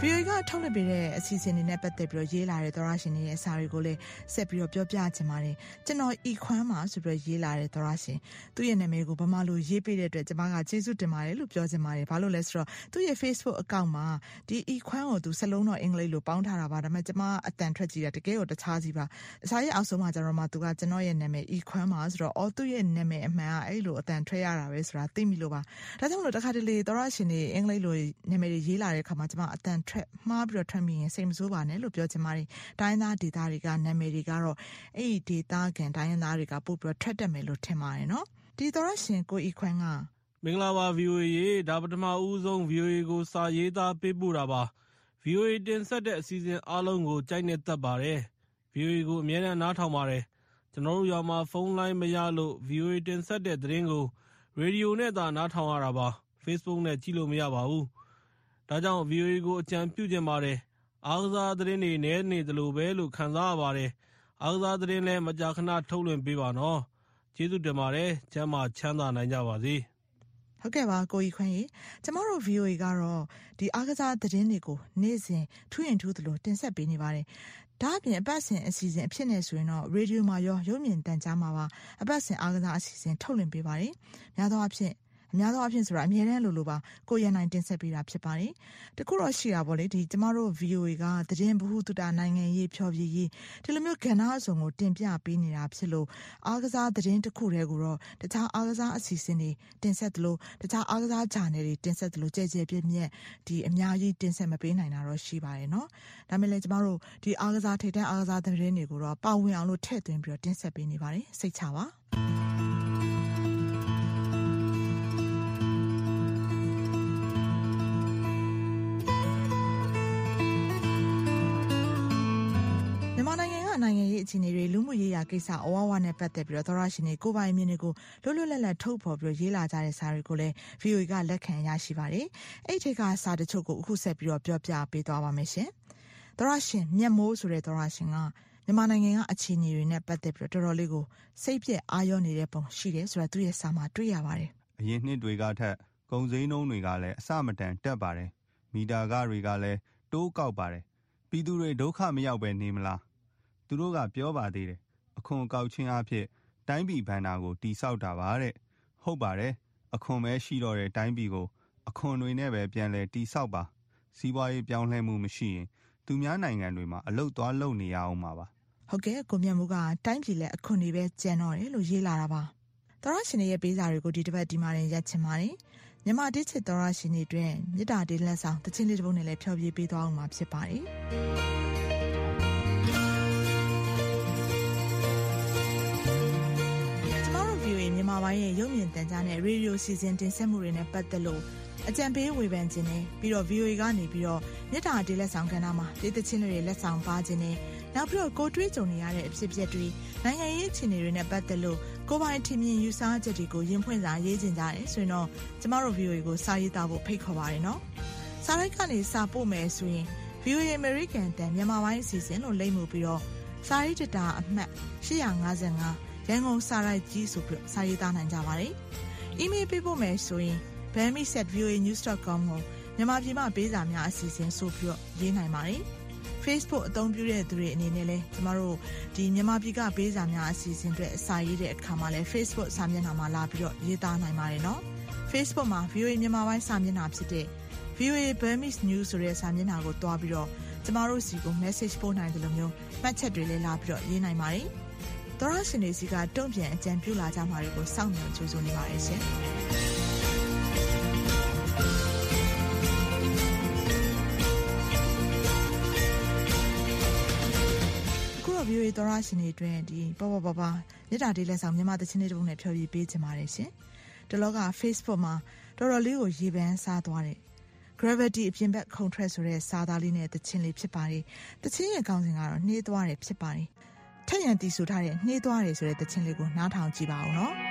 VOA ကထုတ်လွှင့်ပေးတဲ့အစီအစဉ်တွေနဲ့ပတ်သက်ပြီးရေးလာတဲ့သောရရှင်တွေရဲ့စာတွေကိုလည်းဆက်ပြီးပြောပြချင်ပါတယ်ကျွန်တော်ဤခွမ်းမှာဆိုပြီးရေးလာတဲ့သောရရှင်သူ့ရဲ့နာမည်ကိုဗမာလိုရေးပေးတဲ့အတွက်ကျွန်မကကျေးဇူးတင်ပါတယ်လို့ပြောချင်ပါတယ်ဘာလို့လဲဆိုတော့သူ့ရဲ့ Facebook အကောင့်မှာဒီဤခွမ်းကိုသူစလုံးတော့အင်္ဂလိပ်လိုပေါင်းထားတာပါဒါပေမဲ့ကျွန်မအတန်ထွက်ကြည့်တာတကယ်ကိုတခြားစီပါစာရဲ့အောက်ဆုံးမှာကျတော့မှသူကကျွန်တော်ရဲ့နာမည်ဤခွမ်းမှာဆိုတော့အော်သူ့ရဲ့နာမည်အမှန်ကအဲ့လိုအတန်ထွက်ရတာပဲဆိုတာသိမိလို့ပါဒါကြောင့်မလို့တခါတလေသောရရှင်တွေအင်္ဂလိပ်လိုနာမည်တွေရေးလာတဲ့အခါမှာကျွန်မအတန်ထွက်မှားပြီးထွက်မိရင်စိတ်မဆိုးပါနဲ့လို့ပြောချင်ပါတယ်တိုင်းသားဒေသတွေကနာမည်တွေကတော့အဲ့ဒီဒေသခံတိုင်းသားတွေကပို့ပြီးထွက်တတ်မယ်လို့ထင်ပါတယ်နော်ဒီသောရရှင်ကိုဤခွန်းကမင်္ဂလာပါ VOA ရေဒါပထမဦးဆုံး VOA ကိုစာရေးသားပေးပို့တာပါ VOA တင်ဆက်တဲ့အစီအစဉ်အားလုံးကိုကြိုက်နေတတ်ပါတယ် VOA ကိုအမြဲတမ်းနားထောင်ပါတယ်ကျွန်တော်တို့ရွာမှာဖုန်းလိုင်းမရလို့ VOA တင်ဆက်တဲ့သတင်းကိုရေဒီယိုနဲ့သာနားထောင်ရတာပါ Facebook နဲ့ကြည့်လို့မရပါဘူးဒါကြောင့် VOA ကိုအကြံပြုချင်ပါတယ်အားကစားသတင်းတွေနည်းနေသလိုပဲလို့ခံစားရပါတယ်အားကစားသတင်းလည်းမကြာခဏထုတ်လွှင့်ပေးပါနော်ကျေးဇူးတင်ပါတယ်ကျမ်းမာချမ်းသာနိုင်ကြပါစေဟုတ်ကဲ့ပါကိုကြီးခွန်းကြီးကျမတို့ VOA ကတော့ဒီအားကစားသတင်းတွေကိုနေ့စဉ်ထူးရင်ထူးသလိုတင်ဆက်ပေးနေပါတယ်ဒါအပြင်အပတ်စဉ်အစီအစဉ်အဖြစ်နဲ့ဆိုရင်တော့ရေဒီယိုမှာရောရုပ်မြင်သံကြားမှာပါအပတ်စဉ်အားကစားအစီအစဉ်ထုတ်လွှင့်ပေးပါတယ်များသောအားဖြင့်ဆိုတာအမြဲတမ်းလိုပါကိုရနိုင်တင်ဆက်ပေးတာဖြစ်ပါတယ်တခုတော့ရှိတာပေါ့လေဒီကျမတို့ VOA ကသတင်းဗဟုသုတနိုင်ငံရေးဖြောပြရေးဒီလိုမျိုးကဏ္ဍအစုံကိုတင်ပြပေးနေတာဖြစ်လို့အားကစားသတင်းတစ်ခုတည်းကိုတော့တခြားအားကစားအစီအစဉ်တွေတင်ဆက်သလိုတခြားအားကစားဂျာနယ်တွေတင်ဆက်သလိုကြဲကြဲပြည့်ပြည့်ဒီအများကြီးတင်ဆက်မပေးနိုင်တာတော့ရှိပါတယ်เนาะဒါမဲ့လည်းကျမတို့ဒီအားကစားထိပ်တန်းအားကစားသတင်းတွေကိုတော့ပါဝင်အောင်လို့ထည့်သွင်းပြီးတော့တင်ဆက်ပေးနေပါတယ်စိတ်ချပါနိုင်ငံရေးအခြေအနေတွေလူမှုရေးရာကိစ္စအဝဝနဲ့ပတ်သက်ပြီးတော့သောရရှင်တွေကိုပိုင်မြင်တွေကိုလွတ်လွတ်လပ်လပ်ထုတ်ဖော်ပြီးရေးလာကြတဲ့စာတွေကိုလည်း VOA ကလက်ခံရရှိပါတယ်။အဲ့ဒီကစာတချို့ကိုအခုဆက်ပြီးတော့ပြောပြပေးသွားပါမယ်ရှင်။သောရရှင်မြတ်မိုးဆိုတဲ့သောရရှင်ကမြန်မာနိုင်ငံကအခြေအနေတွေနဲ့ပတ်သက်ပြီးတော့တော်တော်လေးကိုစိတ်ပြည့်အာရုံနေတဲ့ပုံရှိတယ်ဆိုတာသူရဲ့စာမှာတွေ့ရပါတယ်။အရင်နှစ်တွေကထက်ကုန်စည်နှုန်းတွေကလည်းအဆမတန်တက်ပါတယ်။မီတာခတွေကလည်းတိုးကောက်ပါတယ်။ပြည်သူတွေဒုက္ခမရောက်ပဲနေမလားသူတို့ကပြောပါသေးတယ်အခွန်ကောက်ခြင်းအဖြစ်တိုင်းပြည်ဘဏ္ဍာကိုတိဆောက်တာပါတဲ့ဟုတ်ပါတယ်အခွန်ပဲရှိတော့တဲ့တိုင်းပြည်ကိုအခွန်တွေနဲ့ပဲပြန်လဲတိဆောက်ပါစီးပွားရေးပြောင်းလဲမှုမရှိရင်သူများနိုင်ငံတွေမှာအလုတ်သွားလုပ်နေရအောင်ပါဟုတ်ကဲ့ကိုမြတ်မိုးကတိုင်းပြည်လဲအခွန်တွေပဲကျန်တော့တယ်လို့ရေးလာတာပါသောရရှင်ရဲ့ပေးစာတွေကိုဒီတစ်ပတ်ဒီမှာရင်ရက်ချင်ပါတယ်မြန်မာတိချစ်သောရရှင်တွေအတွက်မေတ္တာတေးလက်ဆောင်တခြင်းလေးတစ်ပုဒ်နဲ့လည်းဖျော်ဖြေပေးသွားအောင်မှာဖြစ်ပါတယ်မြန်မာပိုင်းရဲ့ရုပ်မြင်သံကြားနဲ့ရေဒီယိုစီစဉ်တင်ဆက်မှုတွေနဲ့ပတ်သက်လို့အကြံပေးဝေဖန်ခြင်းနဲ့ပြီးတော့ VOA ကနေပြီးတော့မြစ်တာတေးလက်ဆောင်ကဏ္ဍမှာဒေသချင်းတွေလက်ဆောင်ပါခြင်းနဲ့နောက်ပြီးတော့ကိုတွေးကြုံနေရတဲ့အဖြစ်အပျက်တွေနိုင်ငံရေးအခြေအနေတွေနဲ့ပတ်သက်လို့ကိုပိုင်ထင်မြင်ယူဆချက်တွေကိုရင်ဖွင့်စာရေးခြင်းကြတယ်ဆိုရင်တော့ကျမတို့ VOA ကိုစာရေးသားဖို့ဖိတ်ခေါ်ပါတယ်နော်စာရိုက်ကနေစာပို့မယ်ဆိုရင် VOA American တန်မြန်မာပိုင်းအစီအစဉ်လို့လိမ့်မှုပြီးတော့စာရေးတတာအမှတ်855ရန်ကုန်စာရိုက်ကြီးဆိုပြီးစာရေးသားနိုင်ကြပါတယ်။ email ပေးဖို့မယ်ဆိုရင် bami@voanews.com ကိုမြန်မာပြည်မှာပေးစာများအစီအစဉ်ဆိုပြီးရေးနိုင်ပါတယ်။ Facebook အသုံးပြုတဲ့သူတွေအနေနဲ့လည်းကျမတို့ဒီမြန်မာပြည်ကပေးစာများအစီအစဉ်အတွက်စာရေးတဲ့အခါမှာလည်း Facebook စာမျက်နှာမှာလာပြီးတော့ရေးသားနိုင်ပါတယ်နော်။ Facebook မှာ VOA မြန်မာပိုင်းစာမျက်နှာဖြစ်တဲ့ VOA Burmese News ဆိုတဲ့စာမျက်နှာကိုတွားပြီးတော့ကျမတို့စီကို message ပို့နိုင်တယ်လို့မျိုးမှတ်ချက်တွေလည်းလာပြီးတော့ရေးနိုင်ပါတယ်။သောရရှင်တွေစီကတုံ့ပြန်အကြံပြုလာကြမှာတွေကိုစောင့်မျှော်ကြိုးစိုးနေပါရဲ့ရှင်အခုတော့ VOA သောရရှင်တွေအတွင်းဒီပေါ်ပေါ်မြစ်တာတေးလက်ဆောင်မြန်မာသချင်းလေးတစ်ပုဒ်နဲ့ဖျော်ဖြေပေးချင်ပါတယ်ရှင်ဒီလောက Facebook မှာတော်တော်လေးကိုရေပန်းစားသွားတဲ့ Gravity အပြင်ဘက်ခုံထွက်ဆိုတဲ့စာသားလေးနဲ့သချင်းလေးဖြစ်ပါတယ်သချင်းရဲ့ကောင်းစဉ်ကတော့နှေးသွားတယ်ဖြစ်ပါတယ်ထက်ရန်တီဆိုထားတဲ့နှေးသွားတယ်ဆိုတဲ့သချင်းလေးကိုနားထောင်ကြည့်ပါဦးနော်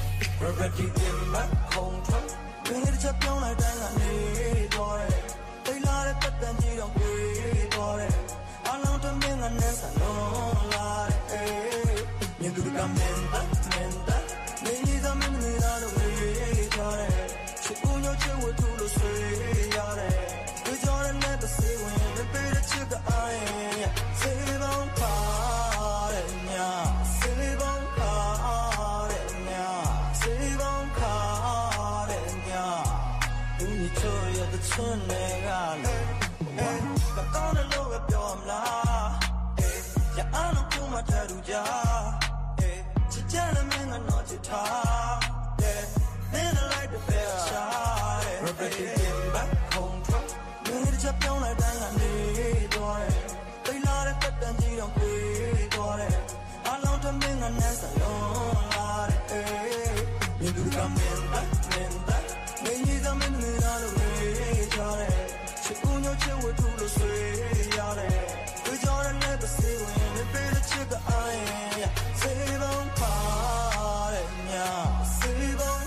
Gravity တင်မဲ့ခုံထွက်ဘယ်လိုချက်ပြောင်းလိုက်တိုင်းကနေတော့တယ်လာတဲ့ပတ်တန်ကြီးတော့ပြေးသွားတယ်အလုံးတမင်းကနဲ့ဆလုံးလာတဲ့မြင်သူကမင်းသားမင်းကြီးသမင်းနေတာတော့ဝေးကြတယ်ချစ်ဦးညချစ်ဝတ်သူလို့ဆွေးရတယ်ဒီကြော်ရတဲ့သစေဝင်မပေးတဲ့ချစ်ကအိုင်စေပေါင်းပါတဲ့ညာစေပေါင်းပါတဲ့ညာစေပေါင်းပါတဲ့ညာသူချိုရတဲ့ချွန်းတွေကလည်းဘာကောင်းလို့ပဲပြောမလားရအောင်လို့မှထရူကြချစ်ကြတဲ့မင်းကတော့ချစ်ထားMan, I like the best shot. Repeating back home truck. Need to jump on like that, I need it. They love it, but then you don't quit it. I long to make a nest alone. You do come in back. When you come in the other way, she put your chill with two to say, we don't never see when the better chick eye. Save on part, save on.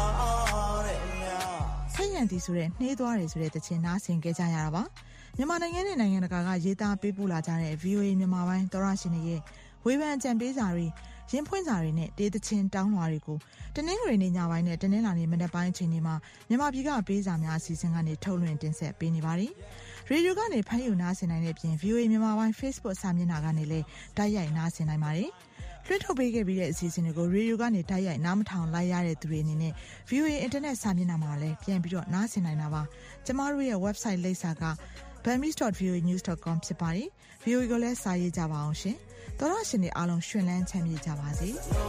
ဆက်ရန်တီဆိုတဲ့နှေးသွားတယ်ဆိုတဲ့တခြင်းနားဆင်ကြကြရတာပါမြန်မာနိုင်ငံနဲ့နိုင်ငံတကာကရေးသားပေးပို့လာကြတဲ့ VOA မြန်မာပိုင်းသောရရှင်တွေရဲ့ဝေဖန်ကြံပေးစာတွေရင်ဖွင့်စာတွေနဲ့တေးတခြင်းတောင်းလွှာတွေကိုတနင်္ဂနွေနေ့ညပိုင်းနဲ့တနင်္လာနေ့မနက်ပိုင်းအချိန်တွေမှာမြန်မာပြည်ကပေးစာများအစီအစဉ်ကနေထုတ်လွှင့်တင်ဆက်ပေးနေပါတယ်ရေဒီယိုကနေဖမ်းယူနားဆင်နိုင်တဲ့ပြင် VOA မြန်မာပိုင်း Facebook စာမျက်နှာကနေလည်းတိုက်ရိုက်နားဆင်နိုင်ပါတယ်လွှင့်ထုတ်ပေးခဲ့ပြီးတဲ့အစီအစဉ်တွေကိုရေဒီယိုကနေတိုက်ရိုက်နားမထောင်လိုက်ရတဲ့သူတွေအနေနဲ့ VOA Internet စာမျက်နှာမှာလည်းပြန်ပြီးတော့နားဆင်နိုင်တာပါကျမတို့ရဲ့ website လိပ်စာက burmese.voanews.com ဖြစ်ပါတယ် VOA ကိုလည်းစာရေးကြပါအောင်ရှင်သောရရှင်တွေအားလုံးရှင်လန်းချမ်းမြေ့ကြပါစေ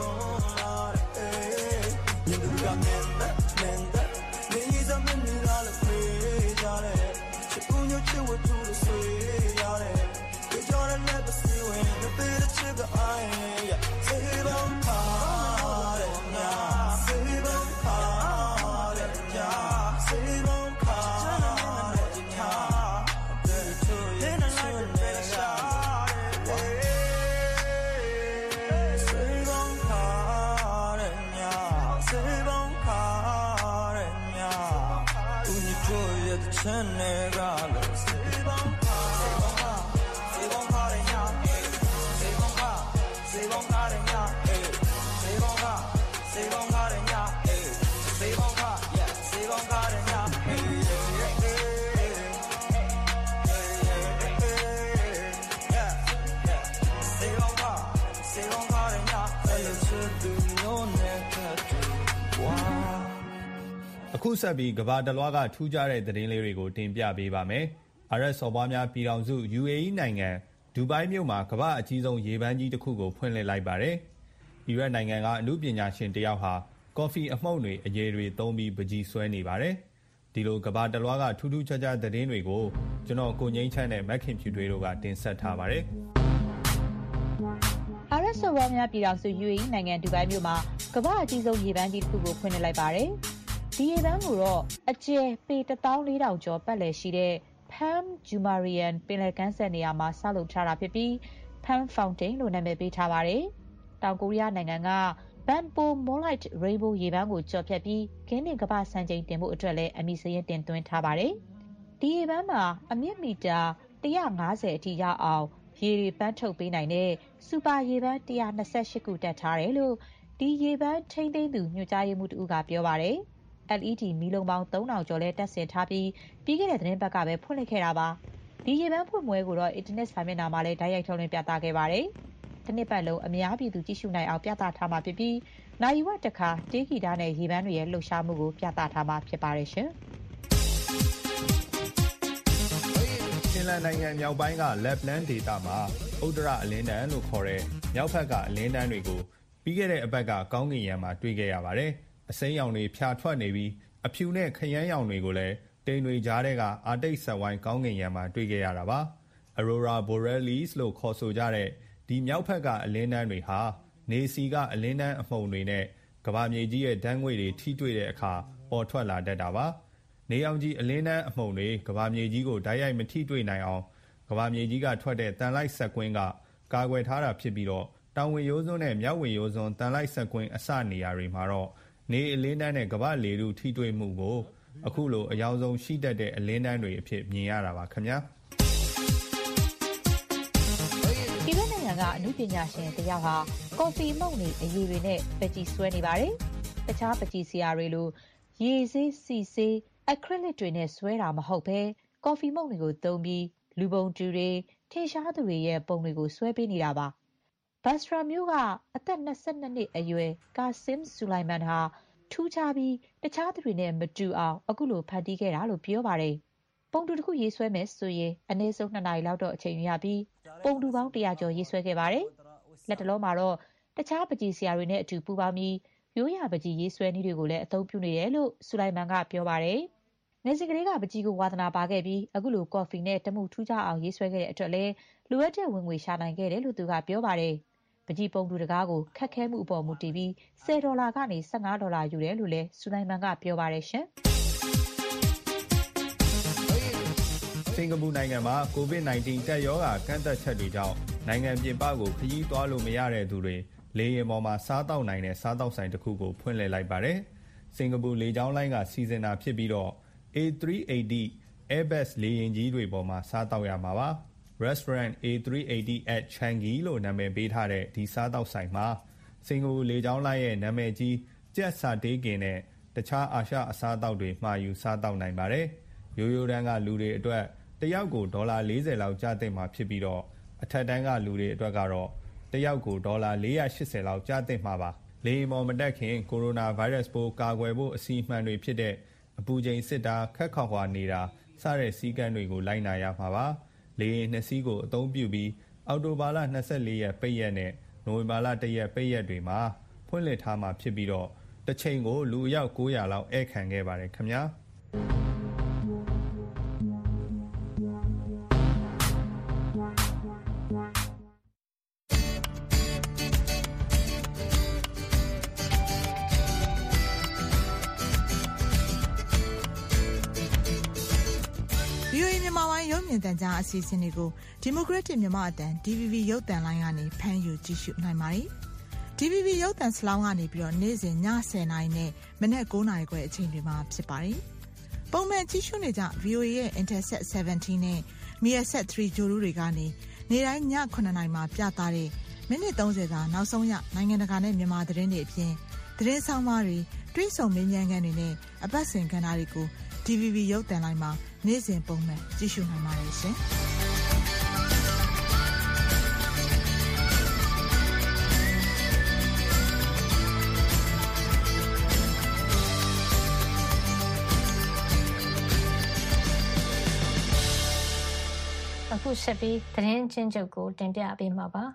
အခုဆက်ပြီးကဘာတလွားကထူးခြားတဲ့သတင်းလေးတွေကိုတင်ပြပေးပါမယ်။အာရပ်စော်ဘွားများပြည်ထောင်စု UAE နိုင်ငံဒူဘိုင်းမြို့မှာကမ္ဘာအကြီးဆုံးရေပန်းကြီးတစ်ခုကိုဖွင့်လှစ်လိုက်ပါတယ်။အီရတ်နိုင်ငံကအမှုပညာရှင်တယောက်ဟာကော်ဖီအမှုန့်တွေအရည်တွေသုံးပြီးပကြီးဆွဲနေပါတယ်။ဒီလိုကဘာတလွားကထူးထူးခြားခြားသတင်းတွေကိုကျွန်တော်ကိုငိမ့်ချမ်းနဲ့မက်ခင်ဖြူတွေတို့ကတင်ဆက်ထားပါတယ်။အာရပ်စော်ဘွားများပြည်ထောင်စု UAE နိုင်ငံဒူဘိုင်းမြို့မှာကမ္ဘာအကြီးဆုံးရေပန်းကြီးတစ်ခုကိုဖွင့်လှစ်လိုက်ပါတယ်။ဒီရေပန်းကိုတော့အကျယ်ပေ 14,000 ကျော်ပတ်လည်ရှိတဲ့ Palm Jumeirah ပင်လယ်ကမ်းစပ်နေရာမှာဆောက်လုပ်ထားတာဖြစ်ပြီး Palm Fountain လို့နာမည်ပေးထားပါတယ်။တောင်ကိုရီးယားနိုင်ငံက Banpo Moonlight Rainbow ရေပန်းကိုကျော်ဖြတ်ပြီးဂင်းနင်ကမ္ဘာစံချိန်တင်ဖို့အတွက်လည်းအမည်စာရင်းတင်သွင်းထားပါတယ်။ဒီရေပန်းမှာအမြင့်မီတာ150အထိရောက်အောင်ရေတွေပန်းထုတ်ပေးနိုင်တဲ့စူပါရေပန်း128ခုတက်ထားတယ်လို့ဒီရေပန်းထိန်းသိမ်းသူညွှန်ကြားရေးမှူးတဦးကပြောပါတယ်။ LED မီးလုံးပေါင်း 3,000 ကျော်လဲတပ်ဆင်ထားပြီးပြီးခဲ့တဲ့သတင်းပတ်ကပဲဖွင့်လှစ်ခဲ့တာပါဒီရေပန်းဖွင့်ပွဲကိုတော့အင်တာနက်စာမျက်နှာမှာလည်းဓာတ်ရိုက်ထုတ်လွှင့်ပြသခဲ့ပါတယ်တစ်နှစ်ပတ်လုံးအများပြည်သူကြည့်ရှုနိုင်အောင်ပြသထားမှာဖြစ်ပြီးနိုင်ဝက်တစ်ခါတေးဂီတနဲ့ရေပန်းတွေရဲ့လှုပ်ရှားမှုကိုပြသထားမှာဖြစ်ပါတယ်ရှင်ဖင်လန်နိုင်ငံမြောက်ပိုင်းက Lapland ဒေသမှာဥဒ္ဒရအလင်းတန်းလို့ခေါ်တဲ့မြောက်ဘက်ကအလင်းတန်းတွေကိုပြီးခဲ့တဲ့အပတ်ကကောင်းကင်ယံမှာတွေ့ခဲ့ရပါတယ်အစိမ်းရောင်တွေဖြာထွက်နေပြီးအဖြူနဲ့ခရမ်းရောင်တွေကိုလည်းတိမ်တွေကြားထဲကအာတိတ်ဆက်ဝိုင်းကောင်းကင်ယံမှာတွေ့ခဲ့ရတာပါ Aurora Borealis လို့ခေါ်ဆိုကြတဲ့ဒီမြောက်ဘက်ကအလင်းတန်းတွေဟာနေစီကအလင်းတန်းအမှုန်တွေနဲ့ကမ္ဘာမြေကြီးရဲ့ဓာတ်ငွေ့တွေထိတွေ့တဲ့အခါပေါ်ထွက်လာတတ်တာပါနေအောင်ကြီးအလင်းတန်းအမှုန်တွေကမ္ဘာမြေကြီးကိုဓာတ်ရိုက်မထိတွေ့နိုင်အောင်ကမ္ဘာမြေကြီးကထွက်တဲ့တန်လိုက်ဆက်ကွင်းကကာကွယ်ထားတာဖြစ်ပြီးတော့တောင်ဝင်ရိုးစွန်းနဲ့မြောက်ဝင်ရိုးစွန်းတန်လိုက်ဆက်ကွင်းအစနေရာတွေမှာတော့နေအလင်းတန်းနဲ့ကမ္ဘာလေထုထိတွေ့မှုကိုအခုလိုအယောင်ဆုံးရှိတတ်တဲ့အလင်းတန်းတွေအဖြစ်မြင်ရတာပါခင်ဗျာပြည်တွင်းနိုင်ငံကအမှုပညာရှင်တယောက်ဟာကော်ဖီမုန့်တွေအရည်တွေနဲ့ပကြီးဆွဲနေပါတယ်တခြားပကြီးစရာတွေလိုရေဆေးစီဆေးအခရစ်လစ်တွေနဲ့ဆွဲတာမဟုတ်ဘဲကော်ဖီမုန့်တွေကိုသုံးပြီးလူပုံတူတွေထင်ရှားသူတွေရဲ့ပုံတွေကိုဆွဲပေးနေတာပါဘတ်စရာမျိုးကအသက်22နှစ်အရွယ်ကာဆင်ဆူလိုက်မန်ဟာထူးခြားပြီးတခြားသူတွေနဲ့မတူအောင်အခုလိုဖန်တီးခဲ့တာလို့ပြောပါတယ်ပုံတူတစ်ခုရေးဆွဲမယ်ဆိုရင်အနည်းဆုံး2နာရီလောက်တော့အချိန်ယူရပြီးပုံတူပေါင်း100ကျော်ရေးဆွဲခဲ့ပါတယ်လက်တလုံးမှာတော့တခြားပကြီးဆရာတွေနဲ့အတူပူးပေါင်းပြီးရိုးရာပကြီးရေးဆွဲနည်းတွေကိုလည်းအသုံးပြုနေတယ်လို့ဆူလိုက်မန်ကပြောပါတယ်ငယ်စဉ်ကလေးကပကြီးကိုဝါသနာပါခဲ့ပြီးအခုလိုကော်ဖီနဲ့တမှုထူးခြားအောင်ရေးဆွဲခဲ့တဲ့အတွက်လည်းလိုအပ်တဲ့ဝင်ငွေရှာနိုင်ခဲ့တယ်လို့သူကပြောပါတယ်ပကြီးပုံတူတကားကိုခက်ခဲမှုအပေါ်မူတည်ပြီး$10ကနေ$15ယူတယ်လို့လည်းဆူလိုက်မန်ကပြောပါတယ်ရှင်စင်ကာပူနိုင်ငံမှာ COVID-19 တက်ရောဂါကန့်သက်ချက်တွေကြောင့်နိုင်ငံပြင်ပကိုခရီးသွားလို့မရတဲ့သူတွေလေယာဉ်ပေါ်မှာစားတောက်နိုင်တဲ့စားတောက်ဆိုင်တစ်ခုကိုဖွင့်လှစ်လိုက်ပါတယ်စင်ကာပူလေကြောင်းလိုင်းကစီစဉ်တာဖြစ်ပြီးတော့ A380 Airbus လေယာဉ်ကြီးတွေပေါ်မှာစားတောက်ရမှာပါ Restaurant A380 at Changi လို့နာမည်ပေးထားတဲ့ဒီစားတောက်ဆိုင်မှာစင်ကာပူလေကြောင်းလိုင်းရဲ့နာမည်ကြီးကြက်စာတေးကင်နဲ့တခြားအာရှအစားအသောက်တွေမှာယူစားတောက်နိုင်ပါတယ်ရိုးရိုးတန်းကလူတွေအတွက်တယောက်ကို$40လောက်ကျသင့်မှာဖြစ်ပြီးတော့အထက်တန်းကလူတွေအတွက်ကတော့တယောက်ကို$480လောက်ကျသင့်မှာပါလေယာဉ်ပေါ်မတက်ခင်ကိုရိုနာဗိုင်းရပ်စ်ပိုးကာကွယ်ဖို့အစီအမံတွေဖြစ်တဲ့အပူချိန်စစ်တာခက်ခွာနေတာစတဲ့စည်းကမ်းတွေကိုလိုက်နာရမှာပါလေယာဉ်2စီးကိုအသုံးပြုပြီးအောက်တိုဘာလ24ရက်ပိတ်ရက်နဲ့နိုဝင်ဘာလ1ရက်ပိတ်ရက်တွေမှာဖွင့်လှစ်ထားမှာဖြစ်ပြီးတော့တစ်ချိန်ကိုလူအယောက်900လောက်ဧည့်ခံခဲ့ပါတယ်ခင်ဗျာရုပ်မြင်သံကြားအစီအစဉ်တွေကိုဒီမိုကရက်တစ်မြန်မာအသံ DVB ရုပ်သံလိုင်းကနေဖမ်းယူကြည့်ရှုနိုင်ပါတယ်။ DVB ရုပ်သံစလောင်းကနေပြီးတော့နေ့စဉ်ည10:00နာရီနဲ့မနက်9:00နာရီခွဲအချိန်တွေမှာဖြစ်ပါတယ်။ပုံမှန်ကြည့်ရှုနေကြ VOA ရဲ့ Intelsat 17နဲ့ Measat 3 ကြိုးတွေကနေနေ့တိုင်းည9:00နာရီမှာပြသတဲ့မိနစ်30သာနောက်ဆုံးရနိုင်ငံတကာနဲ့မြန်မာသတင်းတွေအပြင်သတင်းဆောင်မတွေတွဲဆုံမေးမြန်းခန်းတွေနဲ့အပတ်စဉ်ကဏ္ဍတွေကို DVB ရုပ်သံလိုင်းမှာနေ့စဉ်ပုံမှန်ကြည့်ရှုနိုင်ပါတယ်ရှင်။အခုဆက်ပြီးသတင်းချင်းချုပ်ကိုတင်ပြပေးမှာပါ။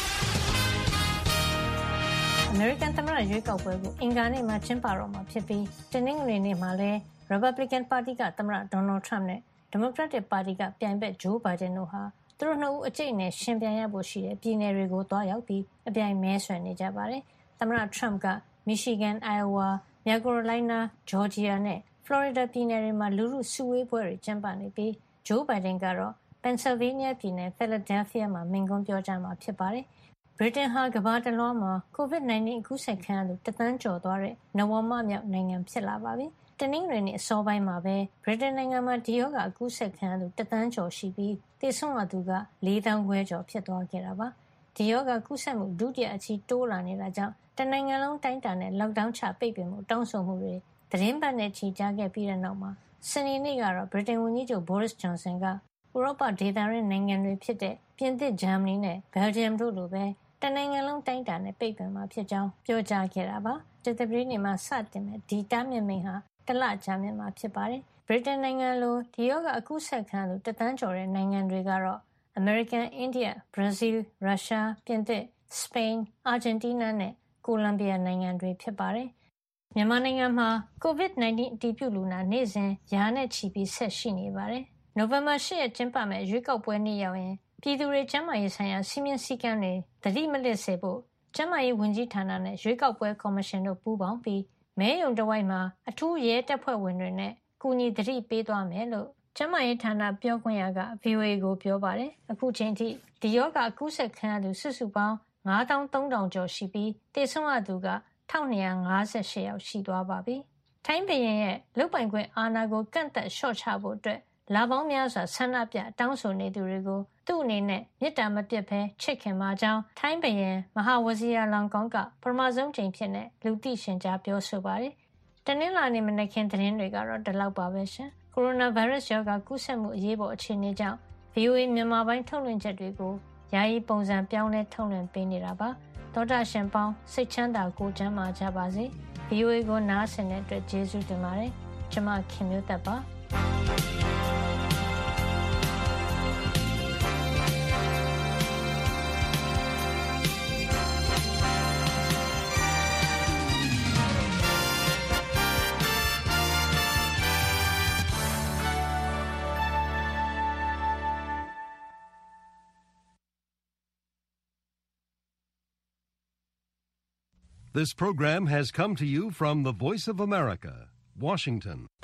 အမေရိကန်သမ္မတရွေးကောက်ပွဲကိုအင်္ဂါနေ့မှာကျင်းပတော့မှာဖြစ်ပြီးတနင်္ဂနွေနေ့မှာလည်း Republican ပါတီကသမ္မတ Donald Trump နဲ့ Democratic ပါတီကပြိုင်ဘက် Joe Biden တို့ဟာသူတို့နှစ်ဦးအကျိတ်နဲ့ရှင်ပြိုင်ရဖို့ရှိတဲ့ပြည်နယ်တွေကိုသွားရောက်ပြီးအပြိုင်မဲဆွယ်နေကြပါတယ်။သမ္မတ Trump က Michigan, Iowa, မြောက် Carolina, Georgia နဲ့ Florida ပြည်နယ်တွေမှာလူထုစုဝေးပွဲတွေကျင်းပနေပြီး Joe Biden ကတော့ Pennsylvania ပြည်နယ် Philadelphia မှာမိန့်ခွန်းပြောကြားမှာဖြစ်ပါတယ်။ ဗြိတိန်ဟာကမ္ဘာတလွှားမှာ COVID-19 အကူးစက်ခံရသူ1 သန်းကျော်သွားတဲ့နဝမမြောက်နိုင်ငံဖြစ်လာပါပြီ။တနင်္ဂနွေနေ့အစောပိုင်းမှာပဲဗြိတိန်နိုင်ငံမှာဒီရောဂါအကူးစက်ခံရသူ1 သန်းကျော်ရှိပြီးသေဆုံးရသူက4,500 ကျော်ဖြစ်သွားခဲ့တာပါ။ဒီရောဂါကူးစက်မှုဒုတိယအချီတိုးလာနေတာကြောင့်တနိုင်ငံလုံးတိုင်းတာနဲ့ lockdown ချပိတ်ပင်မှုတောင်းဆိုမှုတွေသတင်းပတ်နဲ့ချီကြားခဲ့ပြီးတဲ့နောက်မှာစနေနေ့ကတော့ဗြိတိန်ဝန်ကြီးချုပ် Boris Johnson ကဥရောပဒေသတွင်းနိုင်ငံတွေဖြစ်တဲ့ပြင်သစ်၊ဂျာမနီနဲ့ဘယ်လ်ဂျီယမ်တို့လိုပဲတနိုင်ငံလုံးတိုင်းတာနဲ့ပိတ်ပင်မှာဖြစ်ကြောင်းပြောကြားခဲ့တာပါ။ကြာသပတေးနေ့မှာစတင်မဲ့ဒီတားမြစ်မိန့်ဟာ1 လကြာမြင့်မှာဖြစ်ပါတယ်။ဗြိတိန်နိုင်ငံလိုဒီရောဂါအကူးစက်ခံရသူ1 သန်းကျော်တဲ့နိုင်ငံတွေကတော့ American, India, Brazil, Russia, ပြင်သစ်, Spain, Argentina နဲ့ Colombia နိုင်ငံတွေဖြစ်ပါတယ်။မြန်မာနိုင်ငံမှာ COVID-19 အတည်ပြုလူနာနေ့စဉ်ရာနဲ့ချီပြီးဆက်ရှိနေပါတယ်။နိုဝင်ဘာ10ရက်ကျင်းပမဲ့ရွေးကောက်ပွဲနေ့ရောက်ရင်ပြည်သူတွေကျန်းမာရေးဆိုင်ရာစည်းမျဉ်းစည်းကမ်းတွေသတိမလစ်စေဖို့ကျန်းမာရေးဝန်ကြီးဌာနနဲ့ရွေးကောက်ပွဲကော်မရှင်တို့ပူးပေါင်းပြီးမဲရုံတစ်ဝိုက်မှာအထူးရဲတပ်ဖွဲ့ဝင်တွေနဲ့ကူညီသတိပေးသွားမယ်လို့ကျန်းမာရေးဌာနပြောခွင့်ရက VOA ကိုပြောပါတယ်။အခုချိန်ထိဒီရောဂါအကူးစက်ခံရသူစုစုပေါင်း53,000ကျော်ရှိပြီးသေဆုံးရသူက1,258 ယောက်ရှိသွားပါပြီ။ထိုင်းဘုရင်ရဲ့လုပ်ပိုင်ခွင့်အာဏာကိုကန့်သက်လျှော့ချဖို့အတွက်လာပေါင်းများစွာဆန္ဒပြတောင်းဆိုနေသူတွေကိုသူ့အနေနဲ့မေတ္တာမပြတ်ဘဲချစ်ခင်ပါကြောင်းထိုင်းဘုရင်မဟာဝဇီရာလောင်ကောင်ကပထမဆုံးချိန်ဖြစ်တဲ့လူသိရှင်ကြားပြောဆိုပါတယ်။တနင်္လာနေ့မနက်ခင်းသတင်းတွေကတော့ဒီလောက်ပါပဲရှင်။ကိုရိုနာဗိုင်းရပ်စ်ရောဂါကူးစက်မှုအရေးပေါ်အခြေအနေကြောင့် VOA မြန်မာပိုင်းထုတ်လွှင့်ချက်တွေကိုယာယီပုံစံပြောင်းလဲထုတ်လွှင့်ပေးနေတာပါ။သောတာရှင်ပေါင်းစိတ်ချမ်းသာကိုယ်ကျန်းမာကြပါစေ။ VOA ကိုနားဆင်တဲ့အတွက်ကျေးဇူးတင်ပါတယ်။ကျွန်မခင်မျိုးသက်ပါ This program has come to you from the Voice of America, Washington.